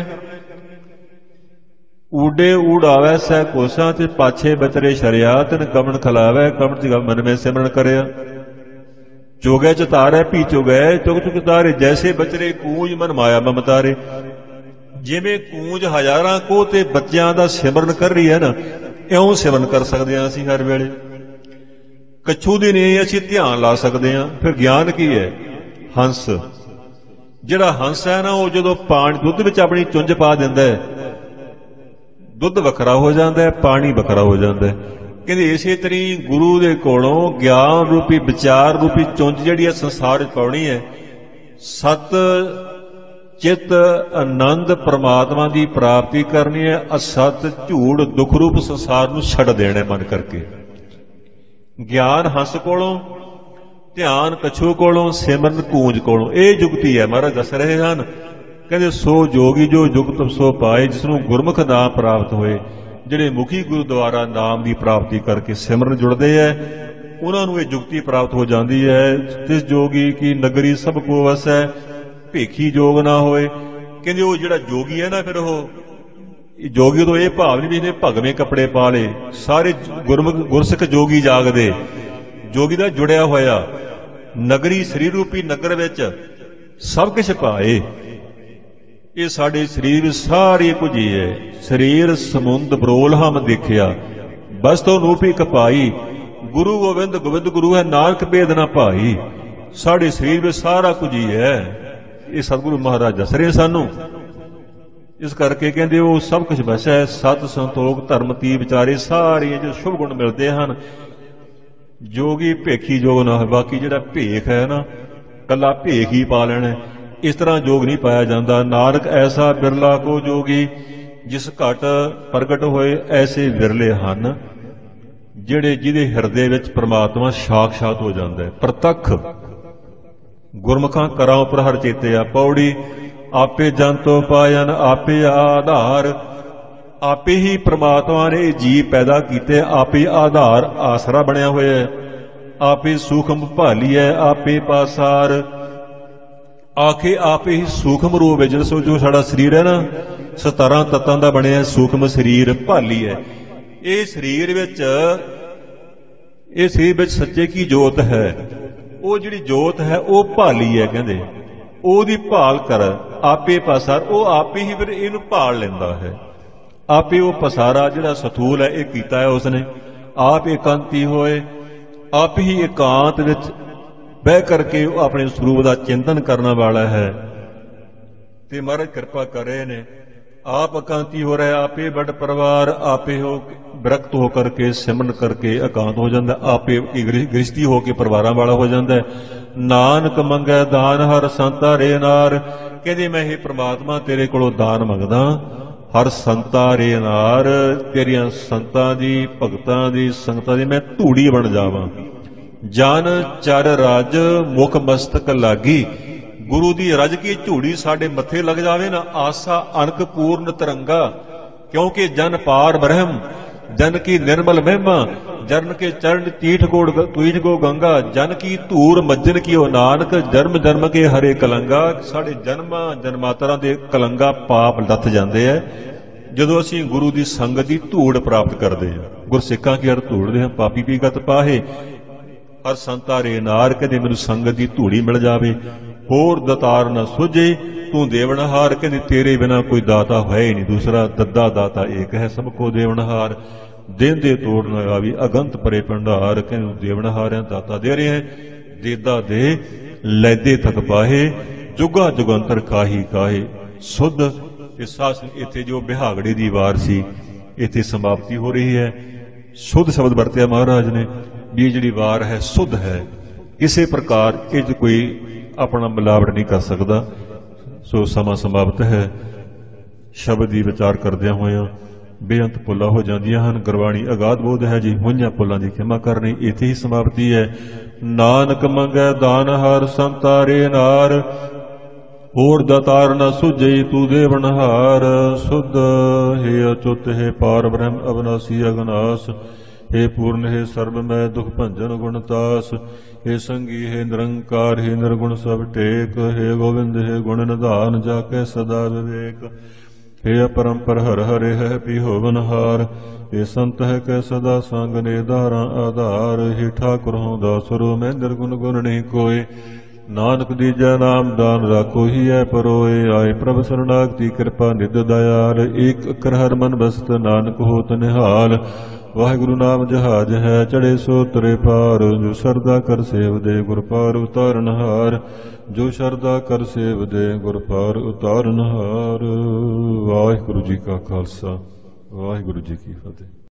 ਊਡੇ ਊੜਾਵੈ ਸਹਿ ਕੋਸਾਂ ਤੇ ਪਾਛੇ ਬਚਰੇ ਸ਼ਰਿਆ, ਤਿਨ ਗਮਨ ਖਲਾਵੈ ਕਮਨ ਚ ਮਨ ਮੈਂ ਸਿਮਰਨ ਕਰਿਆ। ਚੋਗੈ ਚਤਾਰੈ ਪੀ ਚੁਗੈ ਚੁਗ ਚੁਗ ਤਾਰੇ, ਜੈਸੇ ਬਚਰੇ ਕੂੰਜ ਮਨ ਮਾਇਆ ਮਮਤਾਰੇ। ਜਿਵੇਂ ਕੂੰਜ ਹਜ਼ਾਰਾਂ ਕੋਹ ਤੇ ਬੱਚਿਆਂ ਦਾ ਸਿਮਰਨ ਕਰ ਰਹੀ ਹੈ ਨਾ, ਇਉਂ ਸਿਮਰਨ ਕਰ ਸਕਦੇ ਹਾਂ ਅਸੀਂ ਹਰ ਵੇਲੇ। ਕੱਛੂ ਦੀ ਨਹੀਂ ਅਸੀਂ ਧਿਆਨ ਲਾ ਸਕਦੇ ਹਾਂ। ਫਿਰ ਗਿਆਨ ਕੀ ਹੈ? ਹੰਸ। ਜਿਹੜਾ ਹੰਸ ਹੈ ਨਾ, ਉਹ ਜਦੋਂ ਪਾਣੀ ਦੁੱਧ ਵਿੱਚ ਆਪਣੀ ਚੁੰਝ ਪਾ ਦਿੰਦਾ ਹੈ, ਦੁੱਧ ਵੱਖਰਾ ਹੋ ਜਾਂਦਾ ਹੈ, ਪਾਣੀ ਵੱਖਰਾ ਹੋ ਜਾਂਦਾ ਹੈ। ਕਹਿੰਦੇ ਇਸੇ ਤਰੀ ਗੁਰੂ ਦੇ ਕੋਲੋਂ ਗਿਆਨ ਰੂਪੀ ਵਿਚਾਰ ਰੂਪੀ ਚੁੰਝ ਜਿਹੜੀ ਹੈ ਸੰਸਾਰ ਵਿੱਚ ਪਾਉਣੀ ਹੈ। ਸਤ ਚਿੱਤ ਆਨੰਦ ਪ੍ਰਮਾਤਮਾ ਦੀ ਪ੍ਰਾਪਤੀ ਕਰਨੀ ਹੈ। ਅਸਤ ਝੂੜ ਦੁੱਖ ਰੂਪ ਸੰਸਾਰ ਨੂੰ ਛੱਡ ਦੇਣਾ ਮਨ ਕਰਕੇ। ਗਿਆਨ ਹੰਸ ਕੋਲੋਂ, ਧਿਆਨ ਕੱਛੂ ਕੋਲੋਂ, ਸਿਮਰਨ ਕੂੰਜ ਕੋਲੋਂ। ਇਹ ਜੁਗਤੀ ਹੈ ਮਹਾਰਾਜ ਦੱਸ ਰਹੇ ਹਨ। ਕਹਿੰਦੇ ਸੋ ਜੋਗੀ ਜੋ ਜੁਗਤ ਸੋ ਪਾਏ, ਜਿਸ ਨੂੰ ਗੁਰਮੁਖ ਨਾਮ ਪ੍ਰਾਪਤ ਹੋਏ। ਜਿਹੜੇ ਮੁਖੀ ਗੁਰੂ ਦੁਆਰਾ ਨਾਮ ਦੀ ਪ੍ਰਾਪਤੀ ਕਰਕੇ ਸਿਮਰਨ ਜੁੜਦੇ ਹੈ, ਉਹਨਾਂ ਨੂੰ ਇਹ ਜੁਗਤੀ ਪ੍ਰਾਪਤ ਹੋ ਜਾਂਦੀ ਹੈ। ਤਿਸ ਜੋਗੀ ਕੀ ਨਗਰੀ ਸਭ ਕੋ ਵਸੈ, ਭੇਖੀ ਜੋਗ ਨਾ ਹੋਏ। ਕਹਿੰਦੇ ਉਹ ਜਿਹੜਾ ਜੋਗੀ ਹੈ ਨਾ, ਫਿਰ ਉਹ ਜੋਗੀ ਤੋਂ ਇਹ ਭਾਵ ਨਹੀਂ ਵੀ ਇਹਨੇ ਭਗਵੇਂ ਕੱਪੜੇ ਪਾ ਲਏ। ਸਾਰੇ ਗੁਰਸਿੱਖ ਜੋਗੀ ਜਾਗਦੇ, ਜੋਗੀ ਦਾ ਜੁੜਿਆ ਹੋਇਆ। ਨਗਰੀ ਸਰੀਰ ਰੂਪੀ ਨਗਰ ਵਿੱਚ ਸਭ ਕੁਛ ਪਾਏ। ਇਹ ਸਾਡੇ ਸਰੀਰ ਸਾਰੇ ਕੁਝ ਹੀ ਹੈ। ਸਰੀਰ ਸਮੁੰਦ ਬਰੋਲ ਹਮ ਦੇਖਿਆ, ਬਸਤੋ ਨੂਪੀ ਕਪਾਈ। ਗੁਰੂ ਗੋਬਿੰਦ ਗੋਬਿੰਦ ਗੁਰੂ ਹੈ, ਨਾਨਕ ਭੇਦ ਨਾ ਭਾਈ। ਸਾਡੇ ਸਰੀਰ ਵਿੱਚ ਸਾਰਾ ਕੁਝ ਹੀ ਹੈ। ਇਹ ਸਤਿਗੁਰੂ ਮਹਾਰਾਜ ਦੱਸ ਰਹੇ ਸਾਨੂੰ। ਇਸ ਕਰਕੇ ਕਹਿੰਦੇ ਉਹ ਸਭ ਕੁਝ ਵਸੈ। ਸਤ ਸੰਤੋਖ ਧਰਮ ਤੀ ਵਿਚਾਰੇ, ਸਾਰੇ ਜੋ ਸ਼ੁਭ ਗੁਣ ਮਿਲਦੇ ਹਨ। ਜੋਗੀ ਭੇਖੀ ਜੋਗ ਨਾ ਹੋਏ। ਬਾਕੀ ਜਿਹੜਾ ਭੇਖ ਹੈ ਨਾ, ਕੱਲਾ ਭੇਖ ਹੀ ਪਾ ਲੈਣਾ, ਇਸ ਤਰ੍ਹਾਂ ਜੋਗ ਨਹੀਂ ਪਾਇਆ ਜਾਂਦਾ। ਨਾਨਕ ਐਸਾ ਬਿਰਲਾ ਕੋ ਜੋਗੀ, ਜਿਸ ਘਟ ਪ੍ਰਗਟ ਹੋਏ ਐਸੇ ਵਿਰਲੇ ਹਨ। ਜਿਹਦੇ ਹਿਰਦੇ ਵਿੱਚ ਪ੍ਰਮਾਤਮਾ ਸਾਖਸ਼ਾਤ ਹੋ ਜਾਂਦਾ ਹੈ, ਪ੍ਰਤੱਖ। ਗੁਰਮੁਖਾਂ ਕਰਾਂ ਉਪਰ ਹਰ ਚੇਤਿਆ। ਪੌੜੀ ਆਪੇ ਜੰਤੋ ਪਾਇਨ ਆਪੇ ਆਧਾਰ। ਆਪੇ ਹੀ ਪ੍ਰਮਾਤਮਾ ਨੇ ਜੀਵ ਪੈਦਾ ਕੀਤੇ, ਆਪੇ ਆਧਾਰ ਆਸਰਾ ਬਣਿਆ ਹੋਇਆ ਹੈ। ਆਪੇ ਸੂਖਮ ਭਾਲੀਐ ਆਪੇ ਪਾਸਾਰ। ਆਖੇ ਆਪੇ ਹੀ ਸੂਖਮ ਰੂਪ ਵਿੱਚ ਜੋ ਸਾਡਾ ਸਰੀਰ ਹੈ ਨਾ, 17 ਤੱਤਾਂ ਦਾ ਬਣਿਆ ਸੂਖਮ ਸਰੀਰ ਭਾਲੀ ਹੈ। ਇਹ ਸਰੀਰ ਵਿੱਚ ਸੱਚੇ ਕੀ ਜੋਤ ਹੈ। ਉਹ ਜਿਹੜੀ ਜੋਤ ਹੈ ਉਹ ਭਾਲੀ ਹੈ। ਕਹਿੰਦੇ ਉਹਦੀ ਭਾਲ ਕਰ। ਆਪੇ ਪਾਸਾਰ, ਉਹ ਆਪੇ ਹੀ ਫਿਰ ਇਹਨੂੰ ਭਾਲ ਲੈਂਦਾ ਹੈ। ਆਪੇ ਉਹ ਪਸਾਰਾ ਜਿਹੜਾ ਸਥੂਲ ਹੈ ਇਹ ਕੀਤਾ ਹੈ ਉਸਨੇ। ਆਪ ਇਕਾਂਤੀ ਹੋਏ, ਆਪ ਹੀ ਇਕਾਂਤ ਵਿੱਚ ਬਹਿ ਕਰਕੇ ਉਹ ਆਪਣੇ ਸਰੂਪ ਦਾ ਚਿੰਤਨ ਕਰਨ ਵਾਲਾ ਹੈ। ਤੇ ਮਹਾਰਾਜ ਕਿਰਪਾ ਕਰ ਰਹੇ ਨੇ। ਆਪ ਇਕਾਂਤੀ ਹੋ ਰਿਹਾ, ਆਪੇ ਵੱਡ ਪਰਿਵਾਰ, ਆਪੇ ਹੋ ਵਿਰਕਤ ਹੋ ਕਰਕੇ ਸਿਮਰਨ ਕਰਕੇ ਇਕਾਂਤ ਹੋ ਜਾਂਦਾ। ਆਪੇ ਗ੍ਰਸਤੀ ਹੋ ਕੇ ਪਰਿਵਾਰਾਂ ਵਾਲਾ ਹੋ ਜਾਂਦਾ। ਨਾਨਕ ਮੰਗੈ ਦਾਨ ਹਰ ਸੰਤਾ ਰੇ ਨਾਰ। ਕਹਿੰਦੇ ਮੈਂ ਇਹ ਪ੍ਰਮਾਤਮਾ ਤੇਰੇ ਕੋਲੋਂ ਦਾਨ ਮੰਗਦਾ, ਹਰ ਸੰਤਾ ਰੇ ਨਾਰ। ਤੇਰੀਆਂ ਸੰਤਾਂ ਦੀ, ਭਗਤਾਂ ਦੀ, ਸੰਗਤਾਂ ਦੀ ਮੈਂ ਧੂੜੀ ਬਣ ਜਾਵਾਂ। ਜਨ ਚਰ ਰਜ ਮੁਖ ਮਸਤਕ ਲਾਗੀ। ਗੁਰੂ ਦੀ ਰਜ ਕੀ ਝੂੜੀ ਸਾਡੇ ਮੱਥੇ ਲੱਗ ਜਾਵੇ ਨਾ। ਆਸਾ ਅਨਕ ਪੂਰਨ ਤਰੰਗਾ। ਕਿਉਂਕਿ ਜਨ ਪਾਰ ਬ੍ਰਹਮ, ਜਨ ਕੀ ਨਿਰਮਲ ਮਹਿਮਾ। ਜਨ ਕੇ ਚਰਨ ਤੀਠ ਗੋੜ ਤੁਇਜ ਗੋ ਗੰਗਾ। ਜਨ ਕੀ ਧੂਰ ਮੱਜਨ ਕੀਓ ਨਾਨਕ, ਜਨਮ ਜਨਮ ਕੇ ਹਰੇ ਕਲੰਗਾ। ਸਾਡੇ ਜਨਮਾਂ ਜਨਮਾਤਰਾਂ ਦੇ ਕਲੰਗਾ ਪਾਪ ਲੱਥ ਜਾਂਦੇ ਆ ਜਦੋਂ ਅਸੀਂ ਗੁਰੂ ਦੀ ਸੰਗਤ ਦੀ ਧੂੜ ਪ੍ਰਾਪਤ ਕਰਦੇ ਹਾਂ। ਗੁਰਸਿੱਖਾਂ ਕੀ ਹਰ ਧੂੜਦੇ ਹਾਂ, ਪਾਪੀ ਵੀ ਗਤ ਪਾਹੇ। ਹਰ ਸੰਤਾ ਰੇ ਨਾਰ। ਕਹਿੰਦੇ ਮੈਨੂੰ ਸੰਗਤ ਦੀ ਧੂੜੀ ਮਿਲ ਜਾਵੇ, ਹੋਰ ਦਤਾਰ ਨਾ ਸੁਝੇ। ਤੂੰ ਦੇਵਨਹਾਰ। ਕਹਿੰਦੇ ਤੇਰੇ ਬਿਨਾ ਕੋਈ ਦਾਤਾ ਹੈ ਹੀ ਨਹੀਂ ਦੂਸਰਾ। ਦੱਦਾ ਦਾਤਾ ਏਕ ਹੈ ਸਭ ਕੋ ਦੇਵਨਹਾਰ। ਦਿਨ ਦੇ ਤੋੜ ਨਾ ਆਵੀ ਅਗੰਤ ਪਰੇ ਭੰਡਾਰ। ਕਹਿੰਦੇ ਦੇਵਨਹਾਰਿਆਂ ਦਾਤਾ ਦੇ ਰਹੇ ਹੈ। ਦੇਦਾ ਦੇ ਲੈਦੇ ਥਕ ਪਾਹੇ, ਜੁਗਾ ਜੁਗੰਤਰ ਕਾਹੀ ਕਾਹੇ। ਸੁਧ ਸਾਸ ਇੱਥੇ ਜੋ ਬਿਹਾਗੜੇ ਦੀ ਵਾਰ ਸੀ, ਇੱਥੇ ਸਮਾਪਤੀ ਹੋ ਰਹੀ ਹੈ। ਸੁਧ ਸ਼ਬਦ ਵਰਤਿਆ ਮਹਾਰਾਜ ਨੇ ਵੀ ਜਿਹੜੀ ਵਾਰ ਹੈ ਸੁਧ ਹੈ। ਇਸੇ ਪ੍ਰਕਾਰ ਇਹ 'ਚ ਕੋਈ ਆਪਣਾ ਮਿਲਾਵਟ ਨਹੀਂ ਕਰ ਸਕਦਾ। ਸੋ ਸਮਾਂ ਸਮਾਪਤ ਹੈ। ਸ਼ਬਦ ਦੀ ਵਿਚਾਰ ਕਰਦਿਆਂ ਹੋਇਆਂ ਬੇਅੰਤ ਭੁੱਲਾਂ ਹੋ ਜਾਂਦੀਆਂ ਹਨ। ਗੁਰਬਾਣੀ ਅਗਾਧ ਬੋਧ ਹੈ ਜੀ, ਹੋਈਆਂ ਭੁੱਲਾਂ ਦੀ ਖਿਮਾ ਕਰਨੀ। ਇੱਥੇ ਹੀ ਸਮਾਪਤੀ ਹੈ। ਨਾਨਕ ਮੰਗੈ ਦਾਨ ਹਰ ਸੰਤਾਰੇ ਨਾਰ, ਹੋਰ ਦਾਤਾਰ ਨ ਸੁਝਈ ਤੂੰ ਦੇਵਨਹਾਰ। ਸੁਧ ਹੈ ਅਚੁੱਤ ਹੈ ਪਾਰ ਬ੍ਰਹਮ ਅਵਨਾਸੀ ਅਗਨਾਸ, हे पूर्ण हे सर्व मैं दुख भंजन गुणतास, हे संगी हे निरंकार हे निर्गुण सब टेक, हे गोविंद हे गुण निधान जाके सदा विवेक। हे अपरंपर हर हरे है पिहोवनहार, हे संत है कै सदा संग ने धारा आधार। हे ठाकुर हों दासरो मैं निर्गुण गुण नहीं कोय, नानक दीजा नाम दान राखो ही है परोए। आए प्रभ शरणागति कृपा निध दयाल, एक अकर हर मन बसत नानक होत निहाल। वाहिगुरु नाम जहाज है चढ़े सो तरे पार, जो सरदा कर सेव दे गुर पार उतारनहार। जो शरदा कर सेव दे गुर पार उतारनहार। वाहिगुरु जी का खालसा, वाहिगुरु जी की फतेह।